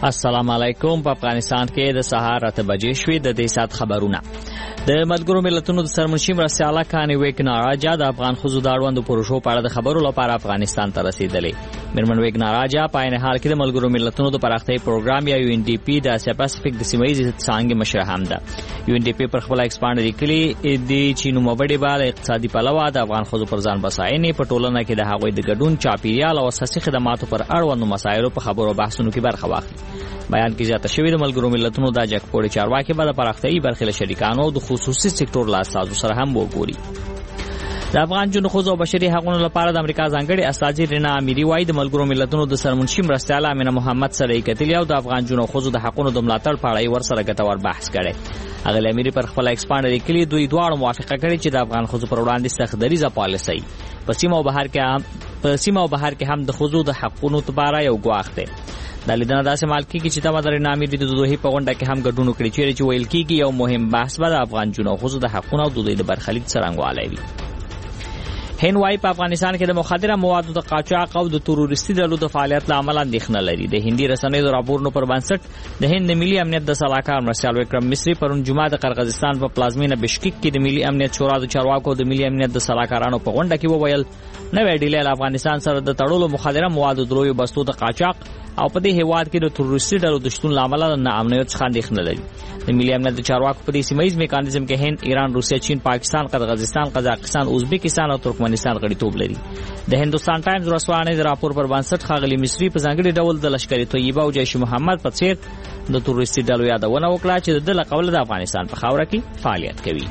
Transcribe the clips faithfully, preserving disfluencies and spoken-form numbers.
السلام علیکم. په افغانستان کې د سهار اته بجې شوې. د دې سات خبرونه د ملګرو ملتونو د سرمنشي مرستیاله کاني ویګناراجا د افغان ښځو د اړوندو پروژو په اړه د خبرو لپاره افغانستان ته رسیدلې. میرمن ویګناراجا په عین حال کې د ملګرو ملتونو د پراختیايي پروګرام یا یو ان ډي پی د اسیا پاسفیک د سیمه ییزې څانګې مشره هم ده. یو ان ډي پی پر خپل ایکسپانډ لیکلي دی چې نوموړي به اقتصادي پلوه د افغان ښځو پر ځان بساینې په ټولنه کې د هغوی د ګډون چاپیریال او اساسي خدماتو پر اړوندو مسایلو په خبرو بحثونو کې برخه واخلي. بیان کې زیاته شوې د ملګرو ملتونو د جګپوړي چارواکي به د پراختیايي برخې له شریکانو او د خصوصي سکتور له اساسو سره هم وګوري. د افغان جنو ښځو او بشري حقوقو لپاره د امریکا ځانګړي استازي رینا امیری وايي د ملګرو ملتونو د سرمنشي مرستیاله امینه محمد سره یې کتلي او د افغان جنو ښځو د حقوقو د ملاتړ په اړه یې ورسره ګټور بحث کړی. هغه امیری پر خپل ایکسپانډ لیکلي دوی دواړو موافقه کړې چې د افغان ښځو پر وړاندې سخت دریزه پالیسي په سیمه او بهر کې په سیمه او بهر کې هم د ښځو د حقوقو لپاره یو ګواښ دی. د لیدنه داسې مال کېږي چې دا مدار نامې د دوی په غونډه کې هم ګډون وکړي چې ویل کېږي یو مهم بحث به د افغان جنو ښځو د حقوقو او د دوی د برخلیک څرنګوالی وي. هند وايي په افغانستان کې د مخدره موادو د قاچاق او د تروریستي ډلو د فعالیت له امله اندېښنه لري. د هندي رسنیو د راپورونو پر بنسټ د هند د ملي امنیت د سلاکار مرسیال وکرم مصری پرون جمعه د قرغیزستان په پلازمینه بشکیک کې د ملي امنیت شورا د چارواکو د ملي امنیت د سلاکارانو په غونډه کې وویل نوې ډیلی له افغانستان سره د تړلو مخدره موادو درویو بستو د قاچاق او په دې هیواد کې د تروریستي ډلو د شتون لامل نه امنیت څخه اندېښنه لري. د ملي امنیت د چارواکو په دې سیمایي میکانیزم کې هند، ایران، روسیه، چین، پاکستان، قزاقستان، قزاقستان، ازبکستان او ترکمنستان غړیتوب لري. د هندوستان ټایمز رسوانې د راپور پر بنسټ ښاغلي مصری په ځانګړي ډول د لشکري طیبه او جیش محمد په څیر د تروریستي ډلو یادونه وکړه چې د قبل د افغانستان په خاوره کې فعالیت کوي.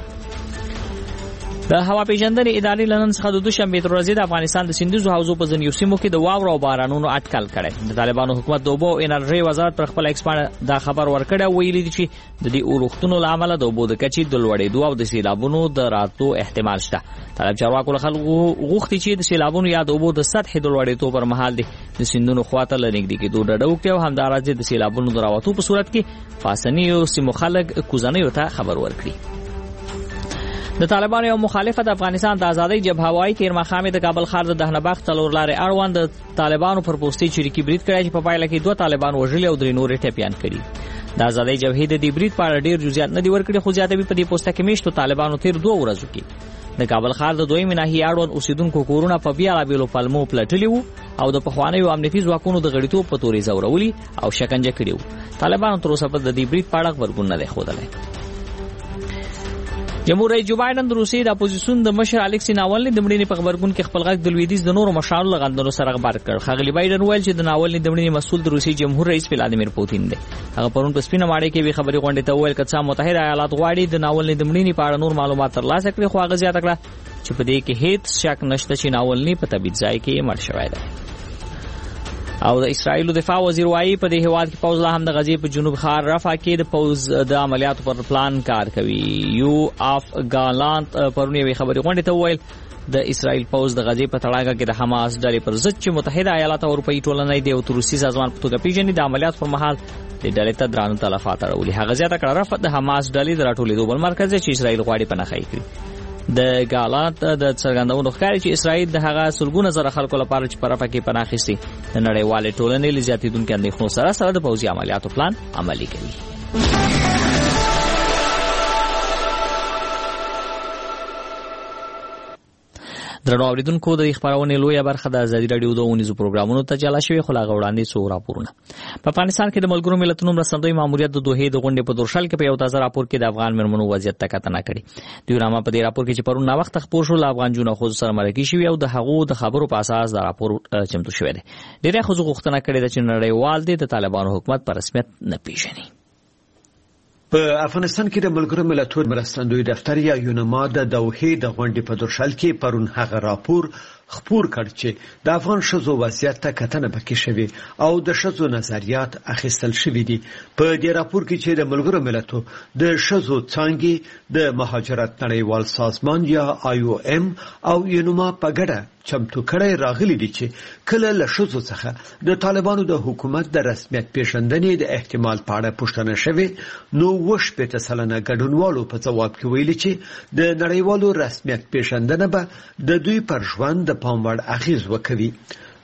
د هوا پیژندنې ادارې لنن څخه د دوشنبه تر ورځې د افغانستان د سیندیزو حوزو په ځینو سیمو کې د واورو او بارانونو اټکل کړي. د طالبانو حکومت د اوبو او انرژي وزارت پر خپل ایکسپانډ دا خبر ورکړی ویلي دي چې د دې اورښتونو لامل د اوبو د کچې د لوړېدو او د سیلابونو د راتلو احتمال شته. طالب چارواکو له خلکو غوښتي چې د سیلابونو یا د اوبو د سطح د لوړېدو پر مهال د سیندونو خواته لنګدي کې دوه ډډه وکړي او همدارنګه د سیلابونو د راوتو په صورت کې پاسنیو سیمو خلک کوزنیو ته خبر ورکړي. د طالبانو یو مخالفه د افغانستان د ازادۍ جبهه وايي تیر مخامه د کابل ښار د دهنبخ تلور لارې اړوند د طالبانو پر پوسټي چریکي برید کړی چې په پایله کې دوه طالبان وژلي او درې نور ټپيان کړي. د ازادۍ جبهې د دې برید په اړه ډیر جزئیات نه دی ورکړي خو زیاتوي په دې پوسټه کې میشتو طالبانو تیر دوه ورځو کې د کابل ښار د دویمې ناحیې اړوند اوسیدونکو کورونه په بیلابیلو پلمو پلټلي وو او د پخوانیو امنیتي ځواکونو د غړیتوب په تورې زورولي او شکنجه کړي وو. طالبانو تر اوسه په دې برید په اړه خبرګون نه دی ښودلی. جمهور رئیس جو بایدن د روسیې د اپوزیسیون د مشر الکسی ناولني د مړینې په خبرګون کې خپل غږ د لویدیځ د نورو مشرانو لغندلو سره خبر کړ. ښاغلي بایدن ویل چې د ناولني د مړینې مسؤل د روسیې جمهور رئیس ولادیمیر پوتین دی. هغه پرون په سپینه ماڼۍ کې وی خبري غونډې ته ویل چې متحده ایالات غواړي د ناولني د مړینې په اړه نور معلومات ترلاسه کړي خو هغه زیاته کړه چې په دې کې هیڅ شک نشته چې ناولني په طبيعي ځای کې مړ شوی دی. او د اسرایل دفاع وزیر وايي په دې هواد کې پوز لا هم د غزې په جنوب خار رفح کې د پوز د عملیاتو پر پلان کار کوي. یو اف ګالانت پرونی خبري غونډه ته ویل د اسرایل پوز د غزې په تړاګه کې د حماس ډلې پر ضد چې متحده ایالات او اروپאי ټولنې د اوتروسي سازمان په توګه پیژني د عملیات پر مهال د ډلې ته درانه تلفات اړولي. هغه زیاته کړه رفح د حماس ډلې د راټولېدو بل مرکز چې اسرایل غواړي په نخښي کړي. د ګالانت د څرګندونو ښکاري چې اسرائیل د هغه سلګونه زره خلکو لپاره چې پرفه کې پناه اخیستي د نړیوالې ټولنې له زیاتېدونکو اندېښنو سره سره د پوځي عملیاتو پلان عملي کوي. درنو اوریدونکو د خبرونې لویه برخه د ازادي رادیو د اونیزو پروګرامونو ته جلا شوی خو لا غوړاندې سو راپورونه. په افغانستان کې د ملګرو ملتونو مرستندوی ماموریت د دوه د غونډې په دورشل کې په یو تازه راپور کې د افغان مرمنو وضعیت ته کتنه کړې. دوی رامه په دې راپور کې چې پرون نا وخت خبر شو افغان جنو خو سره مرګي شوی او د هغو د خبرو په اساس د راپور چمتو شوی دی. ډیره خو غوښتنه کړې چې نړیوال دې د طالبانو حکومت په رسمیت نه پیژني. په افغانستان کې د ملګرو ملتونو مرستندوی دفتر یا یونما د دوحې د غونډې په دورشل کې پرون هغه راپور خپور کړ چې د افغان شذو وضعیت ته کتنه پکې شوی او د شذو نظریات اخیستل شوی دي. په دې راپور کې چې د ملګرو ملتونو د شذو څانګې د مهاجرت نړیوال سازمان یا آی او ام او یونما په ګډه چمتو کړی راغلي دي چې کله له شذو څخه د طالبانو د حکومت د رسمیت پیژندنې د احتمال په اړه پوښتنه شوې نو وش په تسلنه ګډونوالو په جواب کې ویلي چې د نړیوالو رسمیت پیژندنه به د دوی پر ژوند د پام وړ اغیز وکوي.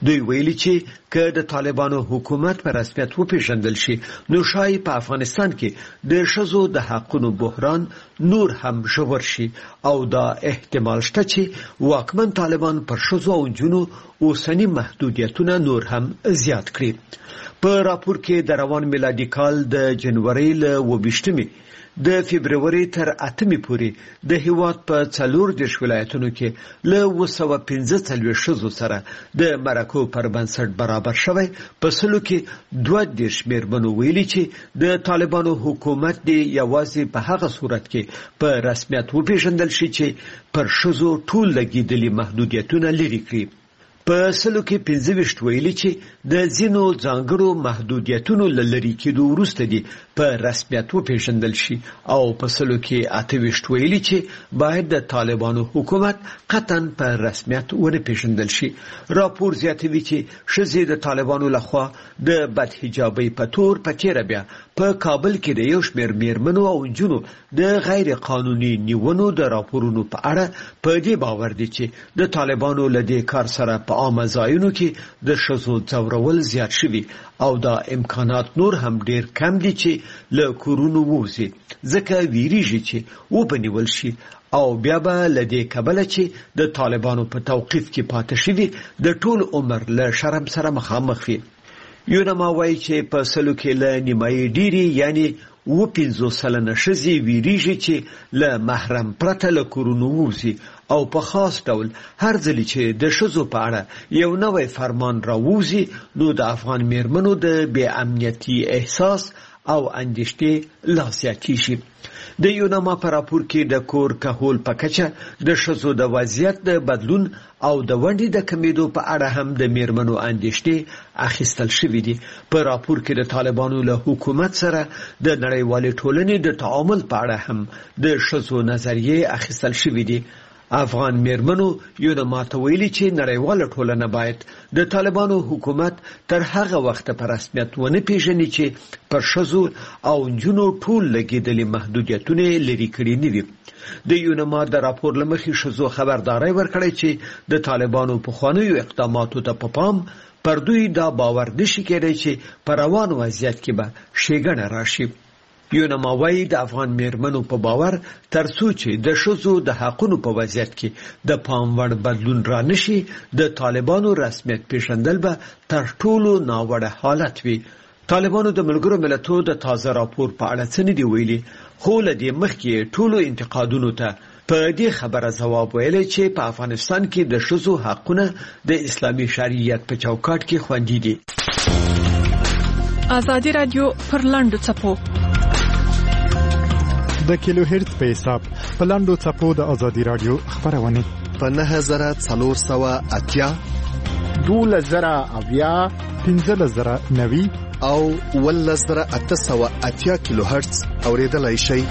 دوی ویلي چې که د طالبانو حکومت په رسمیت وپیژندل شي نو شاید په افغانستان کې د ښځو د حقونو بحران نور هم ژور شي او دا احتمال شته چې واکمن طالبان پر ښځو او نجونو اوسني محدودیتونه نور هم زیات کړي. په راپور کې د روان میلادي کال د جنوري له اووه د فبرवरी تر اتمې پورې د هیواد په څلور دیرش ولایتونو کې له اوه سوه پنځه څلوېښت ښځو سره د مرکو پر بنسټ برابر شوی. په سلو کې دوه دیرش مېرمنو ویلي چې د طالبانو حکومت دی یوازې په هغه صورت کې په رسمیت وپیژندل شي چې پر ښځو ټول لګېدلي محدودیتونه لرې کړي. په سلو کې پنځه ویشت ویلي چې د ځینو ځانګړو محدودیتونو له لرې کېدو وروسته دي په رسمیت وپیژندل شي او په سلو کې اته ویشت ویلي چې باید د طالبانو حکومت قطعا په رسمیت ونه پیژندل شي. راپور زیاتوي چې ښځې د طالبانو لخوا د بدحجابۍ په تور په تیره بیا په کابل کې د یو شمېر مېرمنو او نجونو د غیر قانوني نیونو د راپورونو په اړه په دې باور دي چې د طالبانو له دې کار سره په عامه ځایونو کې د ښځو ځورول زیات شوي او دا امکانات نور هم ډیر کم دي چې له کورونو ووځي ځکه ویریږي چې وبنیول شي او بیا به له دې کبله چې د طالبانو په توقیف کې پاتې شوي د ټول عمر له شرم سره مخامخ وي. یونما وایي چې په سلو کې له نیمایي ډیري یعنی اووه پنځوس سلنه ښځې ویریږي چې له محرم پرته له کورونو ووځي او په خاص ډول هر ځلې چې د ښځو په اړه یو نوی فرمان راووځي نو د افغان مېرمنو د بې امنیتي احساس او اندېښنې لا زیاتېږي. د یونما په راپور کې د کور کهول په کچه د ښځو د وضعیت د بدلون او د ونډې د کمیدو په اړه هم د مېرمنو اندېښنې اخیستل شوي دي. په راپور کې د طالبانو له حکومت سره د نړیوالې ټولنې د تعامل په اړه هم د ښځو نظریې اخیستل شوي دي. افغان مېرمنو یونما ته ویلي چې نړیواله ټولنه باید د طالبانو حکومت تر هغه وخته په رسمیت ونه پیژني چې پر ښځو او نجونو ټول لګېدلي محدودیتونه لرې کړي نه وي. د یونما د راپور له مخې ښځو خبرداری ورکړی چې د طالبانو پخوانیو اقداماتو ته په پام پر دوی دا باور نشي کېدی چې په روان وضعیت کې به ښېګڼه راشي. یونما وایي د افغان مېرمنو په باور تر څو چې د ښځو د حقونو په وضعیت کې د پام وړ بدلون را نشي د طالبانو رسمیت پیژندل به تر ټولو ناوړه حالت وي. طالبانو د ملګرو ملتونو د تازه راپور په اړه څه نه دي ویلي خو له دې مخکې ټولو انتقادونو ته په دې خبره ځواب ویلی چې په افغانستان کې د ښځو حقونه د اسلامي شریعت په چوکاټ کې خوندي دي. ازادي رادیو پر لاندو څپو د کیلو هرت په حساب په لاندو څپو د ازادي رادیو خبرونه په نهه زره څلور سوه اتیا دولس زره اویا پنځلس زره نوي او اوولس زره اته سوه اتیا کیلو هرتز اوریدلای شئ.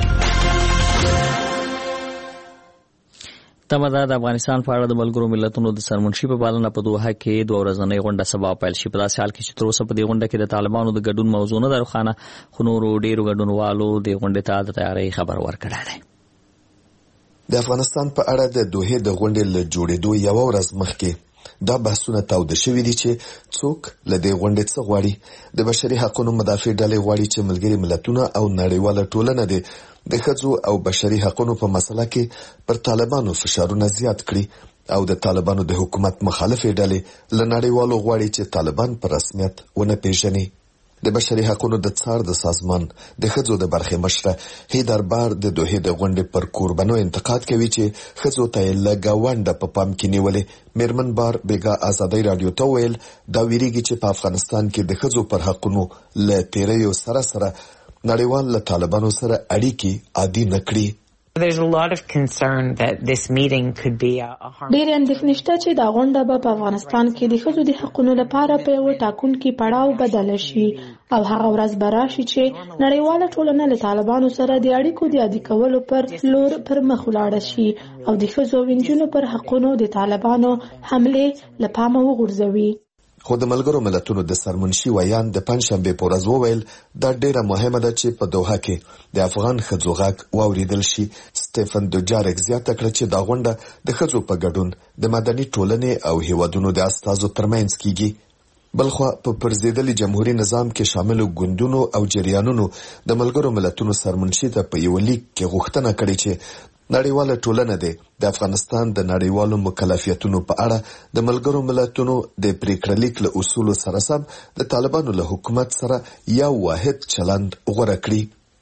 تمه ده د افغانستان په اړه د ملګرو ملتونو د سرمنشي په پالنه په دوحه کې دوه ورځنۍ غونډه سبا پیل شي. په داسې حال کې چې تر اوسه په دې غونډه کې د طالبانو د ګډون موضوع نه ده روښانه خو نورو ډېرو ګډونوالو دې غونډې ته د تیارۍ خبر ورکړی دی. د افغانستان په اړه د دوحې د غونډې له جوړېدو یوه ورځ مخکې دا بحثونه تاوده شوي دي چې څوک له دې غونډې څه غواړي. د بشري حقوقو مدافع ډلې غواړي چې ملګري ملتونه او نړیواله ټولنه دې د ښځو او بشري حقوقو په مسله کې پر طالبانو فشارونه زیات کړي او د طالبانو د حکومت مخالفې ډلې له نړیوالو غواړي چې طالبان په رسمیت ونه پیژني. د بشري حقوقو د څار د سازمان د ښځو د برخې مشره هیدر بار د دوحې د غونډې پر کوربنو انتقاد کوي چې ښځو ته یې لږه ونډه په پام کې نیولې. میرمن بار بیګا ازادۍ راډیو ته ویل دا ویریږي چې په افغانستان کې د ښځو پر حقونو له تیریو سره سره نړیوال له طالبانو سره اړیکې عادي نه کړي. There's a lot of concern that this meeting could be a harm. ډېر اندېښنې شته چې دا غونډه به په افغانستان کې د ښځو د حقونو لپاره په یو ټاکونکي پړاو بدله شي او هغه ورځ به راشي چې نړیواله ټولنه له طالبانو سره د اړیکو د عادي کولو پر لور پر مخ ولاړه شي او د ښځو او نجونو پر حقونو د طالبانو حملې له پامه وغورځوي. خو د ملګرو ملتونو د سرمنشي ویان د پنځشنبه په ورځ وویل دا ډیره مهمه ده چې په دوحه کې د افغان ښځو غږ واوریدل شي. سټيفن دوجارک زیاته کړه چې دا غونډه د ښځو په ګډون د مدني ټولنې او هیوادونو د استازو ترمنځ کیږي. بلخوا په پرزیدلي جمهوریت نظام کې شامل ګوندونو او جریانونو د ملګرو ملتونو سرمنشي ته په یو لیک کې غوښتنه کړې چې نړیواله ټولنه ده د افغانستان د نړیوالو مکلفیتونو په اړه د ملګرو ملتونو د پریکړه لیک له اصولو سره سم د طالبانو له حکومت سره یو واحد چلند غوړه کړي.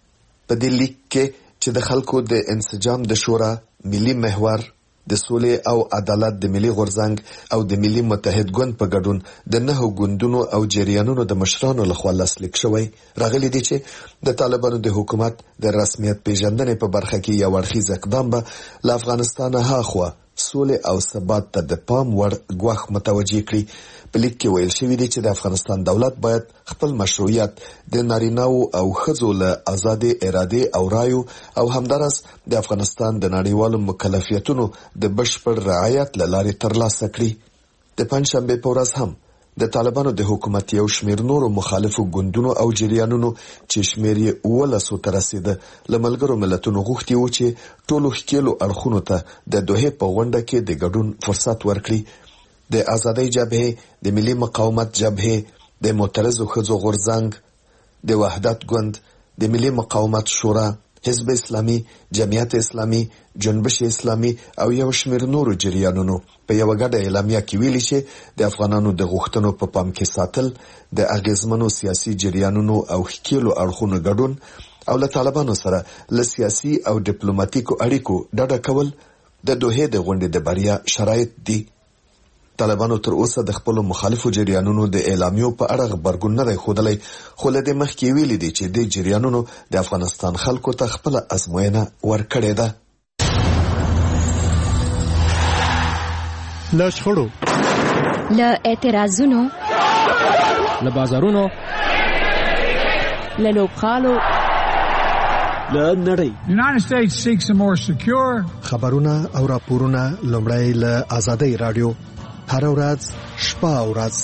په دې لیک کې چې د خلکو د انسجام د شورا، ملي محور، د سولې او عدالت د ملي غورځنګ او د ملي متحد ګوند په ګډون د نهو ګوندونو او جریانونو د مشرانو لخوا لاسلیک شوی راغلی دی چې د طالبانو د حکومت د رسمیت پیژندنې په برخه کې یو اړخیز اقدام به له افغانستانه هاخوا سولې او ثبات ته د پام وړ ګواښ متوجه کړي. په لیک کې ویل شوي دي چې د افغانستان دولت باید خپل مشروعیت د نارینه‌و او ښځو له آزادې ارادې او رایو او همدارس د افغانستان د نړیوالو مکلفیتونو د بشپړ رعایت له لارې ترلاسه کړي. د پنځشنبې په ورځ هم د طالبانو د حکومت یو شمیر نورو مخالفو ګوندونو او جریانونو چې شمیر یې اوولسو ته رسیده له ملګرو ملتونو غوښتي وو چې ټولو ښکیلو اړخونو ته د دوحې په غونډه کې د ګډون فرصت ورکړي. د آزادۍ جبهې، د ملي مقاومت جبهې، د معترضو ښځو غورځنګ، د وحدت ګوند، د ملي مقاومت شورا، حزب اسلامي، جمعیت اسلامي، جنبش اسلامي او یو شمیر نورو جریانونو په یو غډه اعلامیه کې ویلي چې د افغانانو د غوښتنو په پام کې ساتل، د اغیزمنو سیاسي جریانونو او ښکیلو اړخونو ګډون او له طالبانو سره له سیاسي او ډیپلوماټیکو اړیکو ډډه کول د دوحې د غونډې د بریا شرایط دي. طالبانو تر اوسه د خپل مخالفو جریانونو د اعلامیو په اړه خبرګون نه دی ښودلی، خو له دې مخکې ویلي دي چې د جریانونو د افغانستان خلکو ته خپله ازموینه ورکړې ده. له شخړو، له اعتراضونو، له بازارونو، له لوبغالو، له نړۍ United States seeks a more secure خبرونه او راپورونه لومړی له آزادۍ رادیو هر ورځ شپه او ورځ.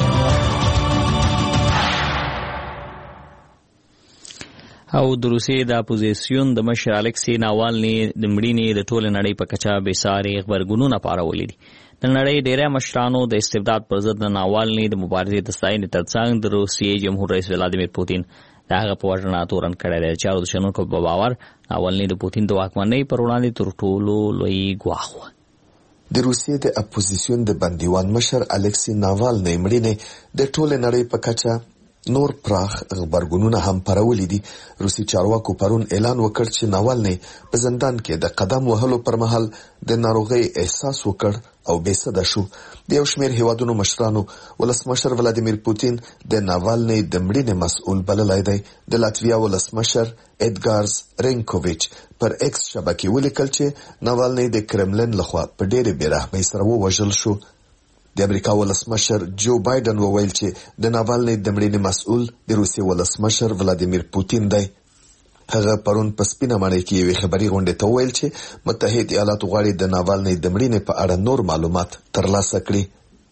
او د روسیې د اپوزیسیون د مشر الکسی ناوالني د مړینې د ټول نړۍ په کچه بېساري خبرګونونه پارولي دي. د نړۍ ډیری مشرانو د استبداد پر ضد د ناوالني د مبارزې د ستاینې ترڅنګ د روسیې جمهور رئیس ولادیمیر پوتین د هغه په وژنه تورن کړی دی. چارو د شنونکو په باور ناوالني د پوتین د واکمنۍ پر وړاندې تر ټولو لوی ګواښ و. د روسیې د اپوزیسیون د بندیوان مشر الکسی ناوالني مړینې د ټول نړۍ په کچه نور پراخ خبرګونونه هم پرولي دي. روسي چارواکو پرون اعلان وکړ چې ناوالني په زندان کې د قدم وهلو پر مهال د ناروغۍ احساس وکړ او بېسده شو. د یو شمېر هیوادونو مشرانو ولسمشر ولادیمیر پوتین د ناوالني د مړینې مسؤل بللی دی. د لاتویا ولسمشر اډګارز رینکوویچ پر ایکس شبکې ولیکل چې ناوالني د کرملن لخوا په ډېرې بېرحمۍ سره ووژل شو. د امریکا ولسمشر جو بایدن وویل چې د ناوالني د مړینې مسؤل د روسیې ولسمشر ولادیمیر پوتین دی. هغه پرون په سپینه ماڼۍ کې یوې خبري غونډې ته وویل چې متحد ایالات غواړي د ناوالني د مړینې په اړه نور معلومات ترلاسه کړي.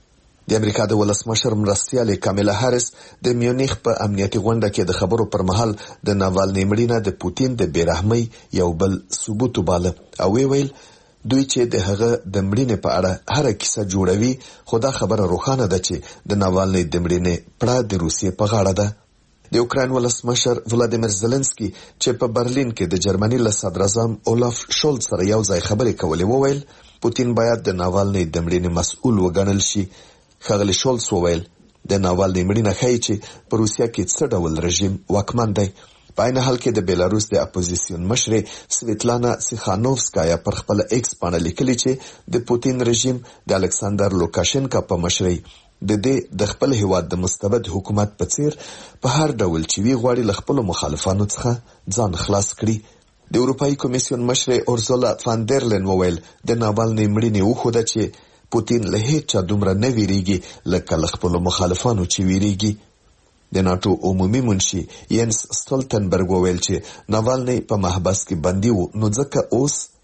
د امریکا د ولسمشر مرستیالې کامیلا هاریس د میونخ په امنیتي غونډه کې د خبرو پر مهال د ناوالني مړینه د پوتین د بېرحمۍ یو بل ثبوت وباله او ویل دوی چې د هغه د مړینې په اړه هر کیسه جوړوي، خو دا خبره روښانه ده چې د ناوالني د مړینې پړه د روسیې په غاړه ده. د اوکراین ولسمشر ولادیمیر زلنسکي چې په برلین کې د جرمني له صدراعظم اولاف شولز سره یو ځای خبرې کولې وویل پوتین باید د ناوالني د مړینې مسؤل وګڼل شي. ښاغلی شولز وویل د ناوالني مړینه ښایي چې په روسیه کې څه ډول رژیم واکمن دی. په عین حال کې د بیلاروس د اپوزیسیون مشرې سویتلانا سیخانوفسکایا پر خپل ایکس باندې لیکلي چې د پوتین رژیم د الکساندر لوکاشنکا په مشرۍ د دې د خپل هیواد د مستبد حکومت په څیر په هر ډول چې وی غواړي له خپل مخالفانو څخه ځان خلاص کړي. د اروپאי کمیسیون مشرې اورزولا فاندرلن وویل د ناوالني مړینې وښوده چې پوتین له هیڅ دومره نه ویریږي لکه له خپل مخالفانو چې ویریږي. د ناتو عمومي منشي ینس ستولتنبرګ وویل چې ناوالني په محبس کې بندي و، نو ځکه اوس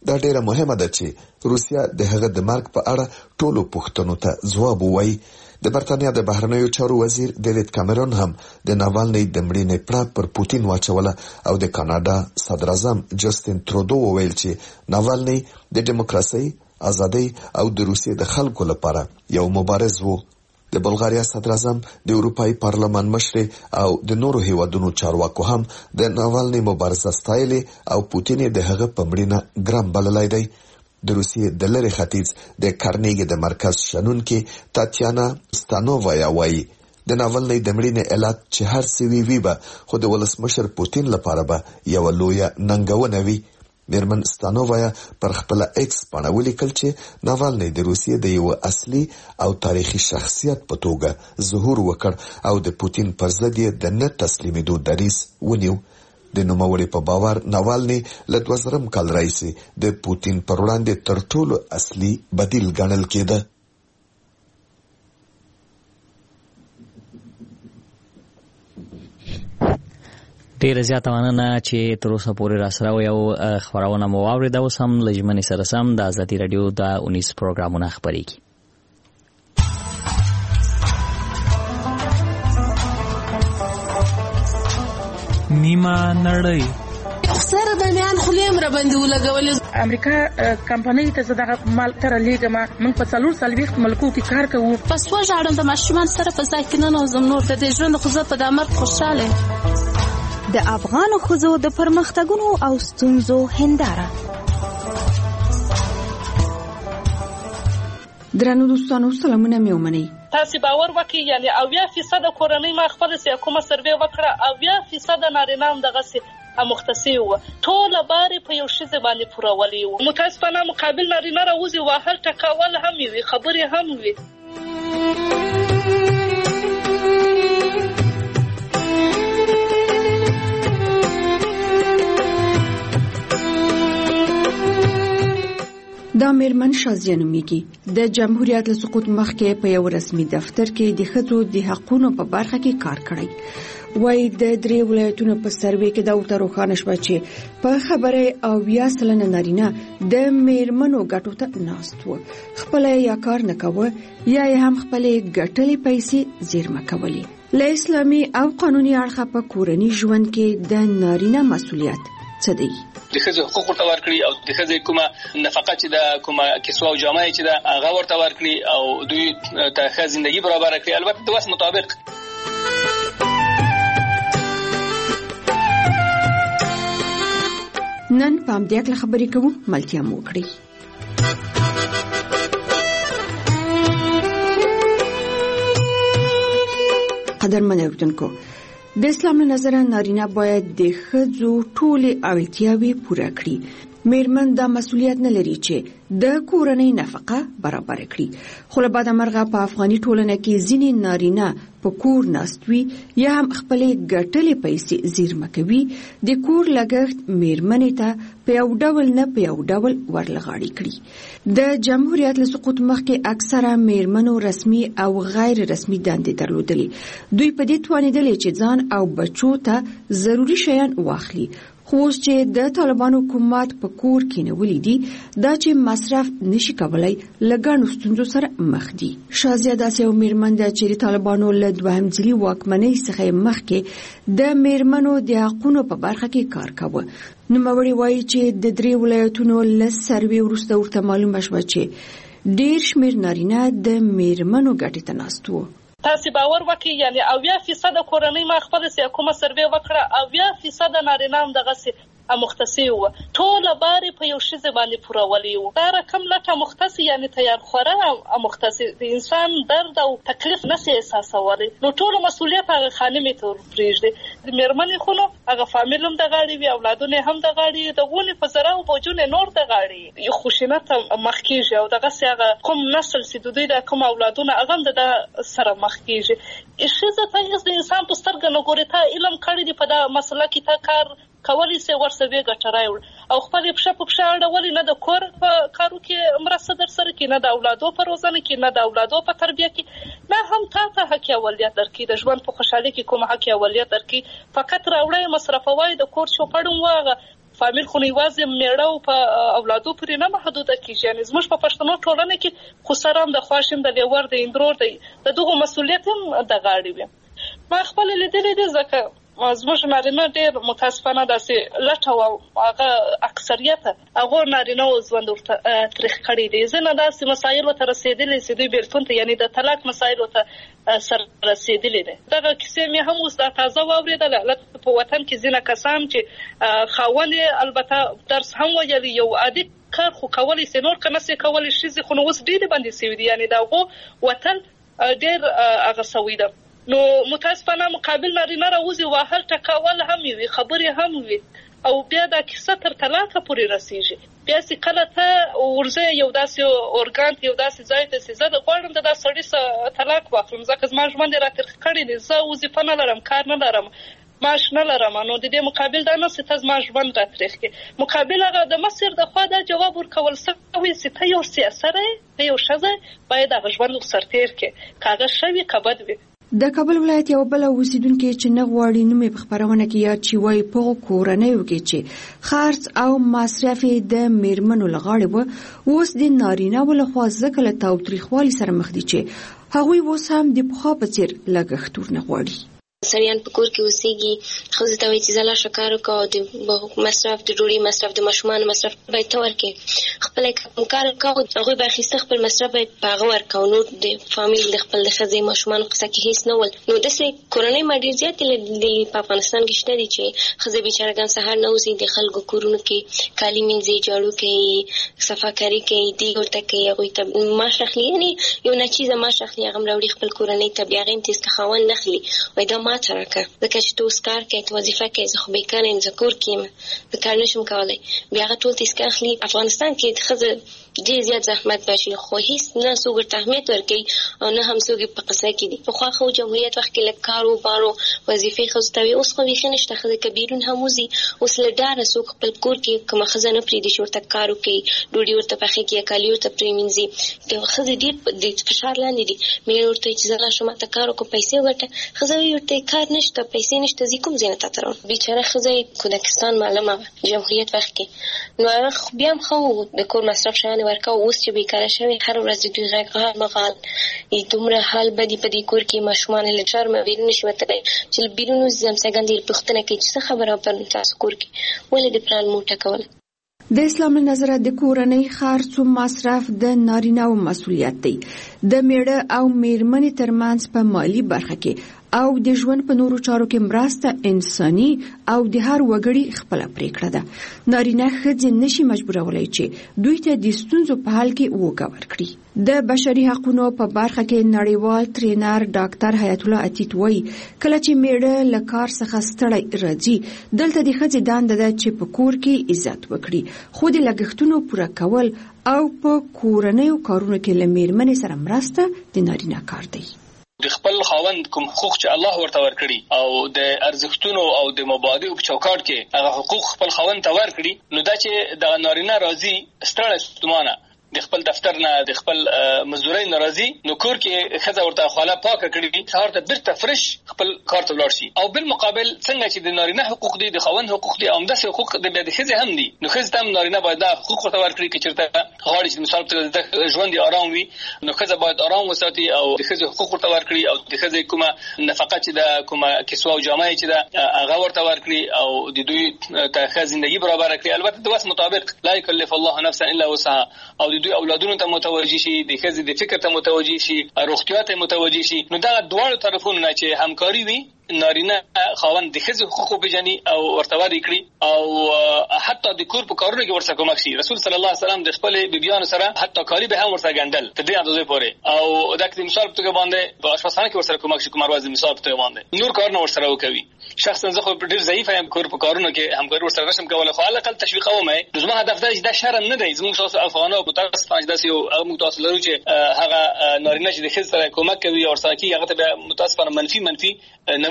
دا ډیره مهمه ده چې روسیا د هغه د مرګ په اړه ټولو پوښتنو ته ځواب ووایي. د برتانیا د بهرنیو چارو وزیر ډیوید کامرون هم د ناوالني د مړینې پړه پر پوتین واچوله او د کاناډا صدر اعظم جسټین ترودو وویل چې ناوالني د دیموکراسي، ازادي او د روسیې د خلکو لپاره یو مبارز وو. د بلغاریا صدر اعظم، د اروپאי پارلمان مشر او د نورو هیوادونو چارواکو هم د ناوالني مبارزه ستایلې او پوتین د هغه په مړینه ګرام بللی دی. د روسیې د لری ختیځ د کارنیګي د مرکز شنونکې تاتیانا ستانووایا وایي د ناوالني د مړینې علت چې هر څه وی وی به خو د ولسمشر پوتین لپاره به یو لویه ننګونه وي. میرمن ستانووایا پر خپل ایکس باندې ولیکل چې ناوالني د روسیې د یو اصلي او تاریخي شخصیت په توګه ظهور وکړ او د پوتین پر ضد د نه تسلیمېدو دریځ ونیو. د نوموړي په باور ناوالني له دوه زره کال راهیسې د پوتین پر وړاندې تر ټولو اصلي بدیل ګڼل کېده. ډیره زیاته مننه چې تر اوسه پورې راسره یو خبرونه مو واورېده. اوس هم له ژمنې سره سم د ازادي راډیو د اونیس پروګرامونه خپرېږي. نیمه نړۍ سره د نیان خلیم را باندې ولګول. امریکا کمپنۍ ته زداغه مال تر لیګما موږ په څلور سلويخت ملکو کې کار کوو. پس وژاړم د ماشومان سره په ځای کې نه نوزم نور د دې ژوند خو زه په دامر خوشاله. د افغان ښځو د پرمختګونو او ستونزو هنداره. درنو دوستانو سلامونه مې ومنئ. تاسو باور وکړئ یعنی اویا فیصد کورنۍ ما خپل سي کومه سروې وکړه اویا فیصد نارینه هم دغه سي مختصي و ټول باري په یو شی باندې پورولي و. متاسفانه مقابل نارینه راوځي و هر ټکاول هم وي خبرې هم وي. دا میرمن شازیه نومیږي. د جمهوریت له سقوط مخکې په یو رسمي دفتر کې د ښځو د حقوقو په برخه کې کار کړی. وای د درې ولایتونو په سروې کې دا ورته روښانه شوه چې په خبره او بیا سلنه نارینه د میرمنو ګټو ته ناست و. خپل یا کار نه کوه یا هم خپل ګټلې پیسې زیرمه کولې. له اسلامي او قانوني اړخه په کورنی ژوند کې د نارینه مسؤلیت څه دی؟ د ښځو حقوق ورته ورکړي او د ښځې کومه نفقه چې د کومه کسوه او جامه چې د هغه ورته ورکړي او دوی ته ښه ژوندۍ برابر کړي، البته د وس مطابق. نن په همدې اړه خبرې کوو، ملتیا مو وکړئ. قدرمن اورېدونکو، د اسلام له نظره نارینه باید د ښځو ټولې اړتیاوې پوره کړي. میرمن دا مسؤلیت نه لري چې د کورنۍ نفقه برابر کړي. خو له بعد مرغه په افغاني ټولنه کې ځینې نارینه په کور ناست وي یا هم خپلې ګټلې پیسې زیرمه کوي. د کور لګښت میرمنې ته په یو ډول نه په یو ډول ورلغاړي کړي. د جمهوریت له سقوط مخکې اکثره میرمنو رسمي او غیر رسمي دندې درلودلې. دوی په دې توانېدلې چې ځان او بچو ته ضروري شیان واخلي. خو اوس چې د طالبانو حکومت په کور کې نیولې دي، دا چې مصرف نشي کولای لګانو ستونزو سره مخ دي. شازیه داسې یو میرمن ده چې د طالبانو له دوهم ځلي واکمنۍ څخه مخکې د میرمنو د حقونو په برخه کې کار کاوه. نوموړې وایي چې د درې ولایتونو له سروې وروسته ورته معلومه شوه چې ډېر شمېر نارینه د میرمنو ګټې ته ناست وو. تاسو باور وکړئ یعنی اویا فیصد کورنۍ ما خپل سي کومه سروې وکړه اویا فیصد نارینه هم دغه سي مختصي و ټول باري په یو شی باندې پورولي و. دا رقم لټه مختص یعنی تیار خوره مختص د انسان درد او تکلیف نه سي احساسولي. نو ټول مسؤلیت هغه خانمې ته پرېږدي. د میرمنې خو نو هغه فامیل هم د غاړي وي، اولادونه هم د غاړي، د غونې په زرا او بوجونه نور د غاړي. یو خوشینت مخ کېږي او دغه سي هغه کوم نسل سي د دوی د کوم اولادونه هغه د سره مخ کېږي. ښځه ته د انسان په سترګه نه ګوري. ته علم کړی دی په دا مسله کې، ته کار کولی سي ورسوي ګټه راوړي او خپل پښه په پښه اړولي، نه د کور په کارو کې مرسته در سره کې، نه د اولادو په روزنه کې، نه د اولادو په تربیه کې، نه هم تا ته حق اولیت درکړي د ژوند په خوشحالۍ کې کوم حق اولیت درکړي. فقط راوړی مصرفوي د کور چوپړم واغه فامیل خو نیوازې میړه او په اولادو پورې نه محدوده کیږي. یعنی زموږ په پښتنو ټولنه کې خو سره هم د خواشم د لیور د اندرور د دغه مسولیت هم د غاړې وي. ما خپل لیدلې دي ځکه زموږ نارینه ډېر متاسفانه داسې لټه او هغه اکثریت هغه نارینه او ژوند ورته تاریخ کړی دی. ځینې داسې مسایل ورته رسېدلي چې دوی بیلتون ته یعنی د طلاق مسایل ورته سره رسېدلي دي. دغه کیسې مې هم اوس دا تازه واورېدله په وطن کې ځینې کسان چې خاوند البته درس هم ویلی یو عادي کار خو کولی سي نور که نسي کولی ښځې خو نو اوس ډېرې بندې سوي دي. یعنې د هغو وطن ډېر هغه سوی ده. نو متاسفانه مقابل نارینه راوځي وهل ټکول هم وي خبرې هم وي او بیا دا کیسه تر طلاقه پورې رسیږي. بیا چې کله ته ورځې یو داسې اورګان یو داسې ځای ته چې زه د غواړم د دا سړي څخه طلاق واخلم ځکه زما ژوند یې راتېر کړی دی، زه وظیفه نه لرم، کار نه لرم، معاش نه لرم، نو د دې مقابل دا نه چې ته زما ژوند راتېر کړې. مقابل هغه د مصر د خوا دا جواب ورکول سوی چې ته یو سیاسره یې، ته یو ښځه باید هغه ژوند ورسره تېر کړې، که هغه ښه وي که بد وي. د کابل ولایت یو بل اوسیدونکو چې نه غواړي نوم په خبرونه کې یاد شي وایي په کورنیو کې چې خرڅ او مصرف د میرمنو لغاړي وو اوس د نارینه ولخوا ځکه له تاوتریخوالي سره مخ دي چې هغوی اوس هم د پخوا په څیر لګښتونه نه غواړي. سړیان په کور کې اوسېږي، ښځو ته وایي چې ځه لاړه کار وکړه او د مصرف د ډوډۍ مصرف د ماشومانو مصرف باید ته ورکړې، خپله یې کار وکړه هغوی به اخیسته خپل مصرف باید په هغه ورکړه، نور د فامیل د خپل د ښځې ماشومانو قصه کې هېڅ نه ول. نو داسې کورنۍ ما ډېر زیاتې لیدلي په افغانستان کې شته دي چې ښځې بېچارهګان سهار نه وځي، د خلکو کورونو کې کالي مینځي، جاړو کوي، صفاکاري کوي، دیګ ورته کوي، هغوی ته معاش اخلي، یعنې یو ناچیزه معاش اخلي، هغه هم راوړي خپل کورنۍ ته، بیا هغه هم تېز که خاوند نه اخلي وایي دا ما ته راکړه ځکه چې ته اوس کار کوې، ته وظیفه کوې، زه خو بېکاره یم، زه کور کې یم، زه کار نه شم کولی. بیا هغه ټول تیسکه اخلي. افغانستان کې ښځه ډېر زیات زحمت باشي خو هېڅ نه څوک ورته اهمیت ورکوي او نه هم څوک یې په قصه کې دي. پخوا خو جمهوریت وخت کې لږ کار و بار و وظیفې ښځو ته وي، اوس خو بیخي نشته. ښځې که بیرون هم وځي اوس له ډاره څوک خپل کور کې کومه ښځه نه پرېږدي چې ورته کار وکړي، ډوډۍ ورته پخې کړي یا کالي ورته پرېمینځي. ښځې ډېر د فشار لاندې دي. مېړه ورته وایي چې زه لا شم ته کار وکړه پیسې وګټه، ښځه وایي ورته کار نشته، پیسې نشته، زه کوم ځای نه تا ته راوړم. بېچاره ښځه یې کودکستان معلمه وه جمهوریت وخت کې، نو هغه بیا هم ښه و د کور مصرف شیان یې ورکوه. اوس چې بېکاره شوې هر ورځ د دوی غږ غال مغال دومره حال بدي په دې کور کې ماشومان له شرمه بیرون نشي وتلی چې له بیرون وځي همسایګان دې پوښتنه کوي چې څه خبره په تاسو کور کې ولې د پلان موټه کوله. د اسلام له نظره د کورنۍ خرڅ او مصرف د نارینه او مسؤلیت دی. د میړه او میرمنې ترمنځ په مالی برخه کې او د ژوند په نورو چارو کې مرسته انساني او د هر وګړي خپل پریکړه ده. نارینه ښځې نشي مجبورولای چې دوی ته د ستونزو په حل کې وګه ورکړي. د بشري حقوقو په برخه کې نړیوال ټرینر ډاکټر حیات الله عتیق وایي کله چې میړه له کار څخه ستړی راځي دلته د ښځې دنده ده چې په کور کې عزت وکړي، خو د لګښتونو پوره کول او په کورنیو کارونو کې له میرمنې سره مرسته د نارینه کار دی. د خپل خاوند کوم حقوق چې الله ورته ورکړي او د ارزښتونو او د مبادئو په چوکاټ کې هغه حقوق خپل خاوند ته ورکړي، نو دا چې د نارینه راځي ستړی ستومانه د خپل دفتر نه د خپل مزدورۍ ناراضي، نو کور کې ښځه ورته خاله پاکه کړي، سهار ته بیرته فرش خپل کار ته ولاړ شي. او بالمقابل څنګه چې د نارینه حقوق دي د خاوند حقوق دي او همداسې حقوق د ښځې هم دي، نو ښځې ته هم نارینه باید دا حقوق ورته ورکړي که چېرته غواړي چې مثال په توګه ژوند یې ارام وي، نو ښځه باید ارام وساتي او د ښځې حقوق ورته ورکړي او د ښځې کومه نفقه چې ده، کومه کسوه او جامه چې ده هغه ورته ورکړي او د دوی ته ښه زندګي برابره کړي. البته د وس مطابق لا یکلف الله نفسا الا وسعها، او د دوی اولادونو ته متوجي شي، د ښځې د فکر ته متوجي شي، روغتیا ته متوجي شي. نو دا دواړو طرفونو نه چې همکاري وي، نارینه خاوند د ښځې حقوق وپېژني او ورته ورکړي کړي او حتی د کور په کارونو کې ورسره کومک شي. رسول صلی الله علیه وسلم د خپلې بیبیانو سره حتی کالي به هم ورسره ګنډل تر دې اندازې پورې، او دا د مثال په توګه باندې په اشپزخانه کې ورسره کومک شي، کومه ورځ د مثال په توګه باندې نور کارونه ورسره وکوي. شخصا زه خو ډېر ضعیف یم، کور په کارونو کې همکاري ورسره نشم کولی، خو علاقل تشویقوم یې. زما هدف دا چې دا شرم نه دی، زموږ تاسو افغانو متاسفانه چې داسې یو هغه موږ تاسو لرو چې هغه نارینه چې د ښځې سره کومک کوي او ورسره کېږي هغه ته بیا متاسفانه منفي منفي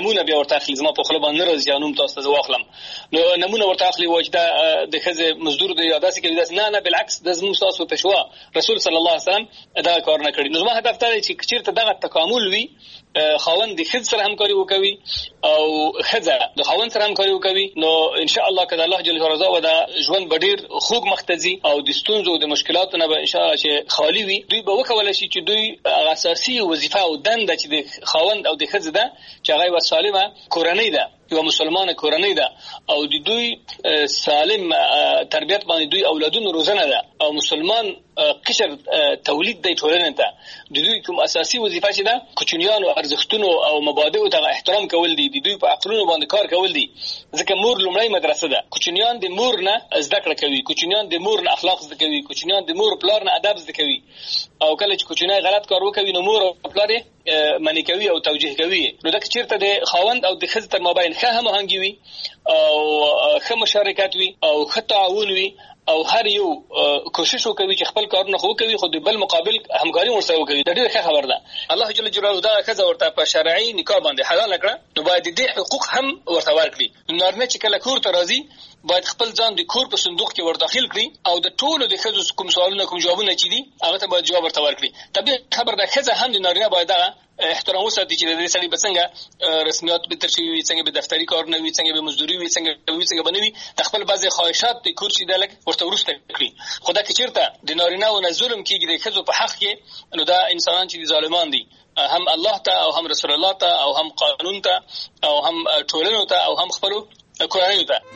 نمونه بیا ورته اخلي زما په خپل باندې راځي یا نوم تاسو ته واخلم نو نمونه ورته اخلي وجدا د خزه مزدور دی یاداسي کوي داس نه نه بالعکس د زمو تاسو پښوا رسول صلی الله علیه وسلم دا کار نه کړی. نو زما هدف دا دی چې چیرته دغه تکامل وي خاوند د خزه سره همکاري وکوي او خزه د خاوند سره همکاري وکوي نو ان شاء الله کله الله جل جلاله و دا ژوند بډیر خوږ مختزي او د ستونزو د مشکلاتو نه به ان شاء الله چې خالی وي. دوی به وکول شي چې دوی اساسي وظیفه او دنده چې د خاوند او د خزه ده چې هغه وسالمه کورنۍ ده یو مسلمان کورنۍ ده او د دوی سالم تربیت باندې دوی اولادونو روزنه ده او مسلمان قشر تولید دی ټولنه ته د دوی کوم اساسي وظیفه چې ده کوچنیانو ارزښتونو او مبادئو ته احترام کول دي د دوی په عقلونو باندې کار کول دي ځکه مور لومړی مدرسه ده. کوچنیان د مور نه زده کړه کوي، کوچنیان د مور نه اخلاق زده کوي، کوچنیان د مور پلار نه ادب زده کوي او کله چې کوچنی غلط کار وکوي نو مور او پلار یې منی کوي او توجیه کوي. نو دا چیرته د خاوند او د ښځې تر مابین ښه هماهنګي وي او ښه مشارکت وي او ښه تعاون وي او هر یو کوشش وکوي چې خپل کارونه خو کوي خو د بل مقابل همکاري ورسره وکوي. دا ډیره ښه خبر ده. الله جل جلاله دا ښځه ورته په شرعي نکاح باندې حلال کړه نو باید دې حقوق هم ورته ورکړي. نارینه چې کله کور ته راځي باید خپل ځان د کور په صندوق کې ورداخل کړي او د ټولو د ښځو کوم سوالونه کوم جوابونه چې دي هغه ته باید جواب ورته ورکړي. طبيعي خبر ده ښځه هم د نارینه باید احترام وساتي چې د دې سړي په څنګه رسمیات به ترشي وي، څنګه به دفتری کارونه وي، څنګه به مزدوري وي، څنګه به څنګه بنوي د خپل بعضي خواهشات د کور شي دلک ورته ورسته کړی. خدا کې چیرته د نارینه او ظلم کېږي د ښځو په حق کې نو دا انسانان چې ظالمان دي هم الله ته او هم رسول الله ته او هم قانون ته او هم ټولنو ته او هم خپل کورنۍ ته.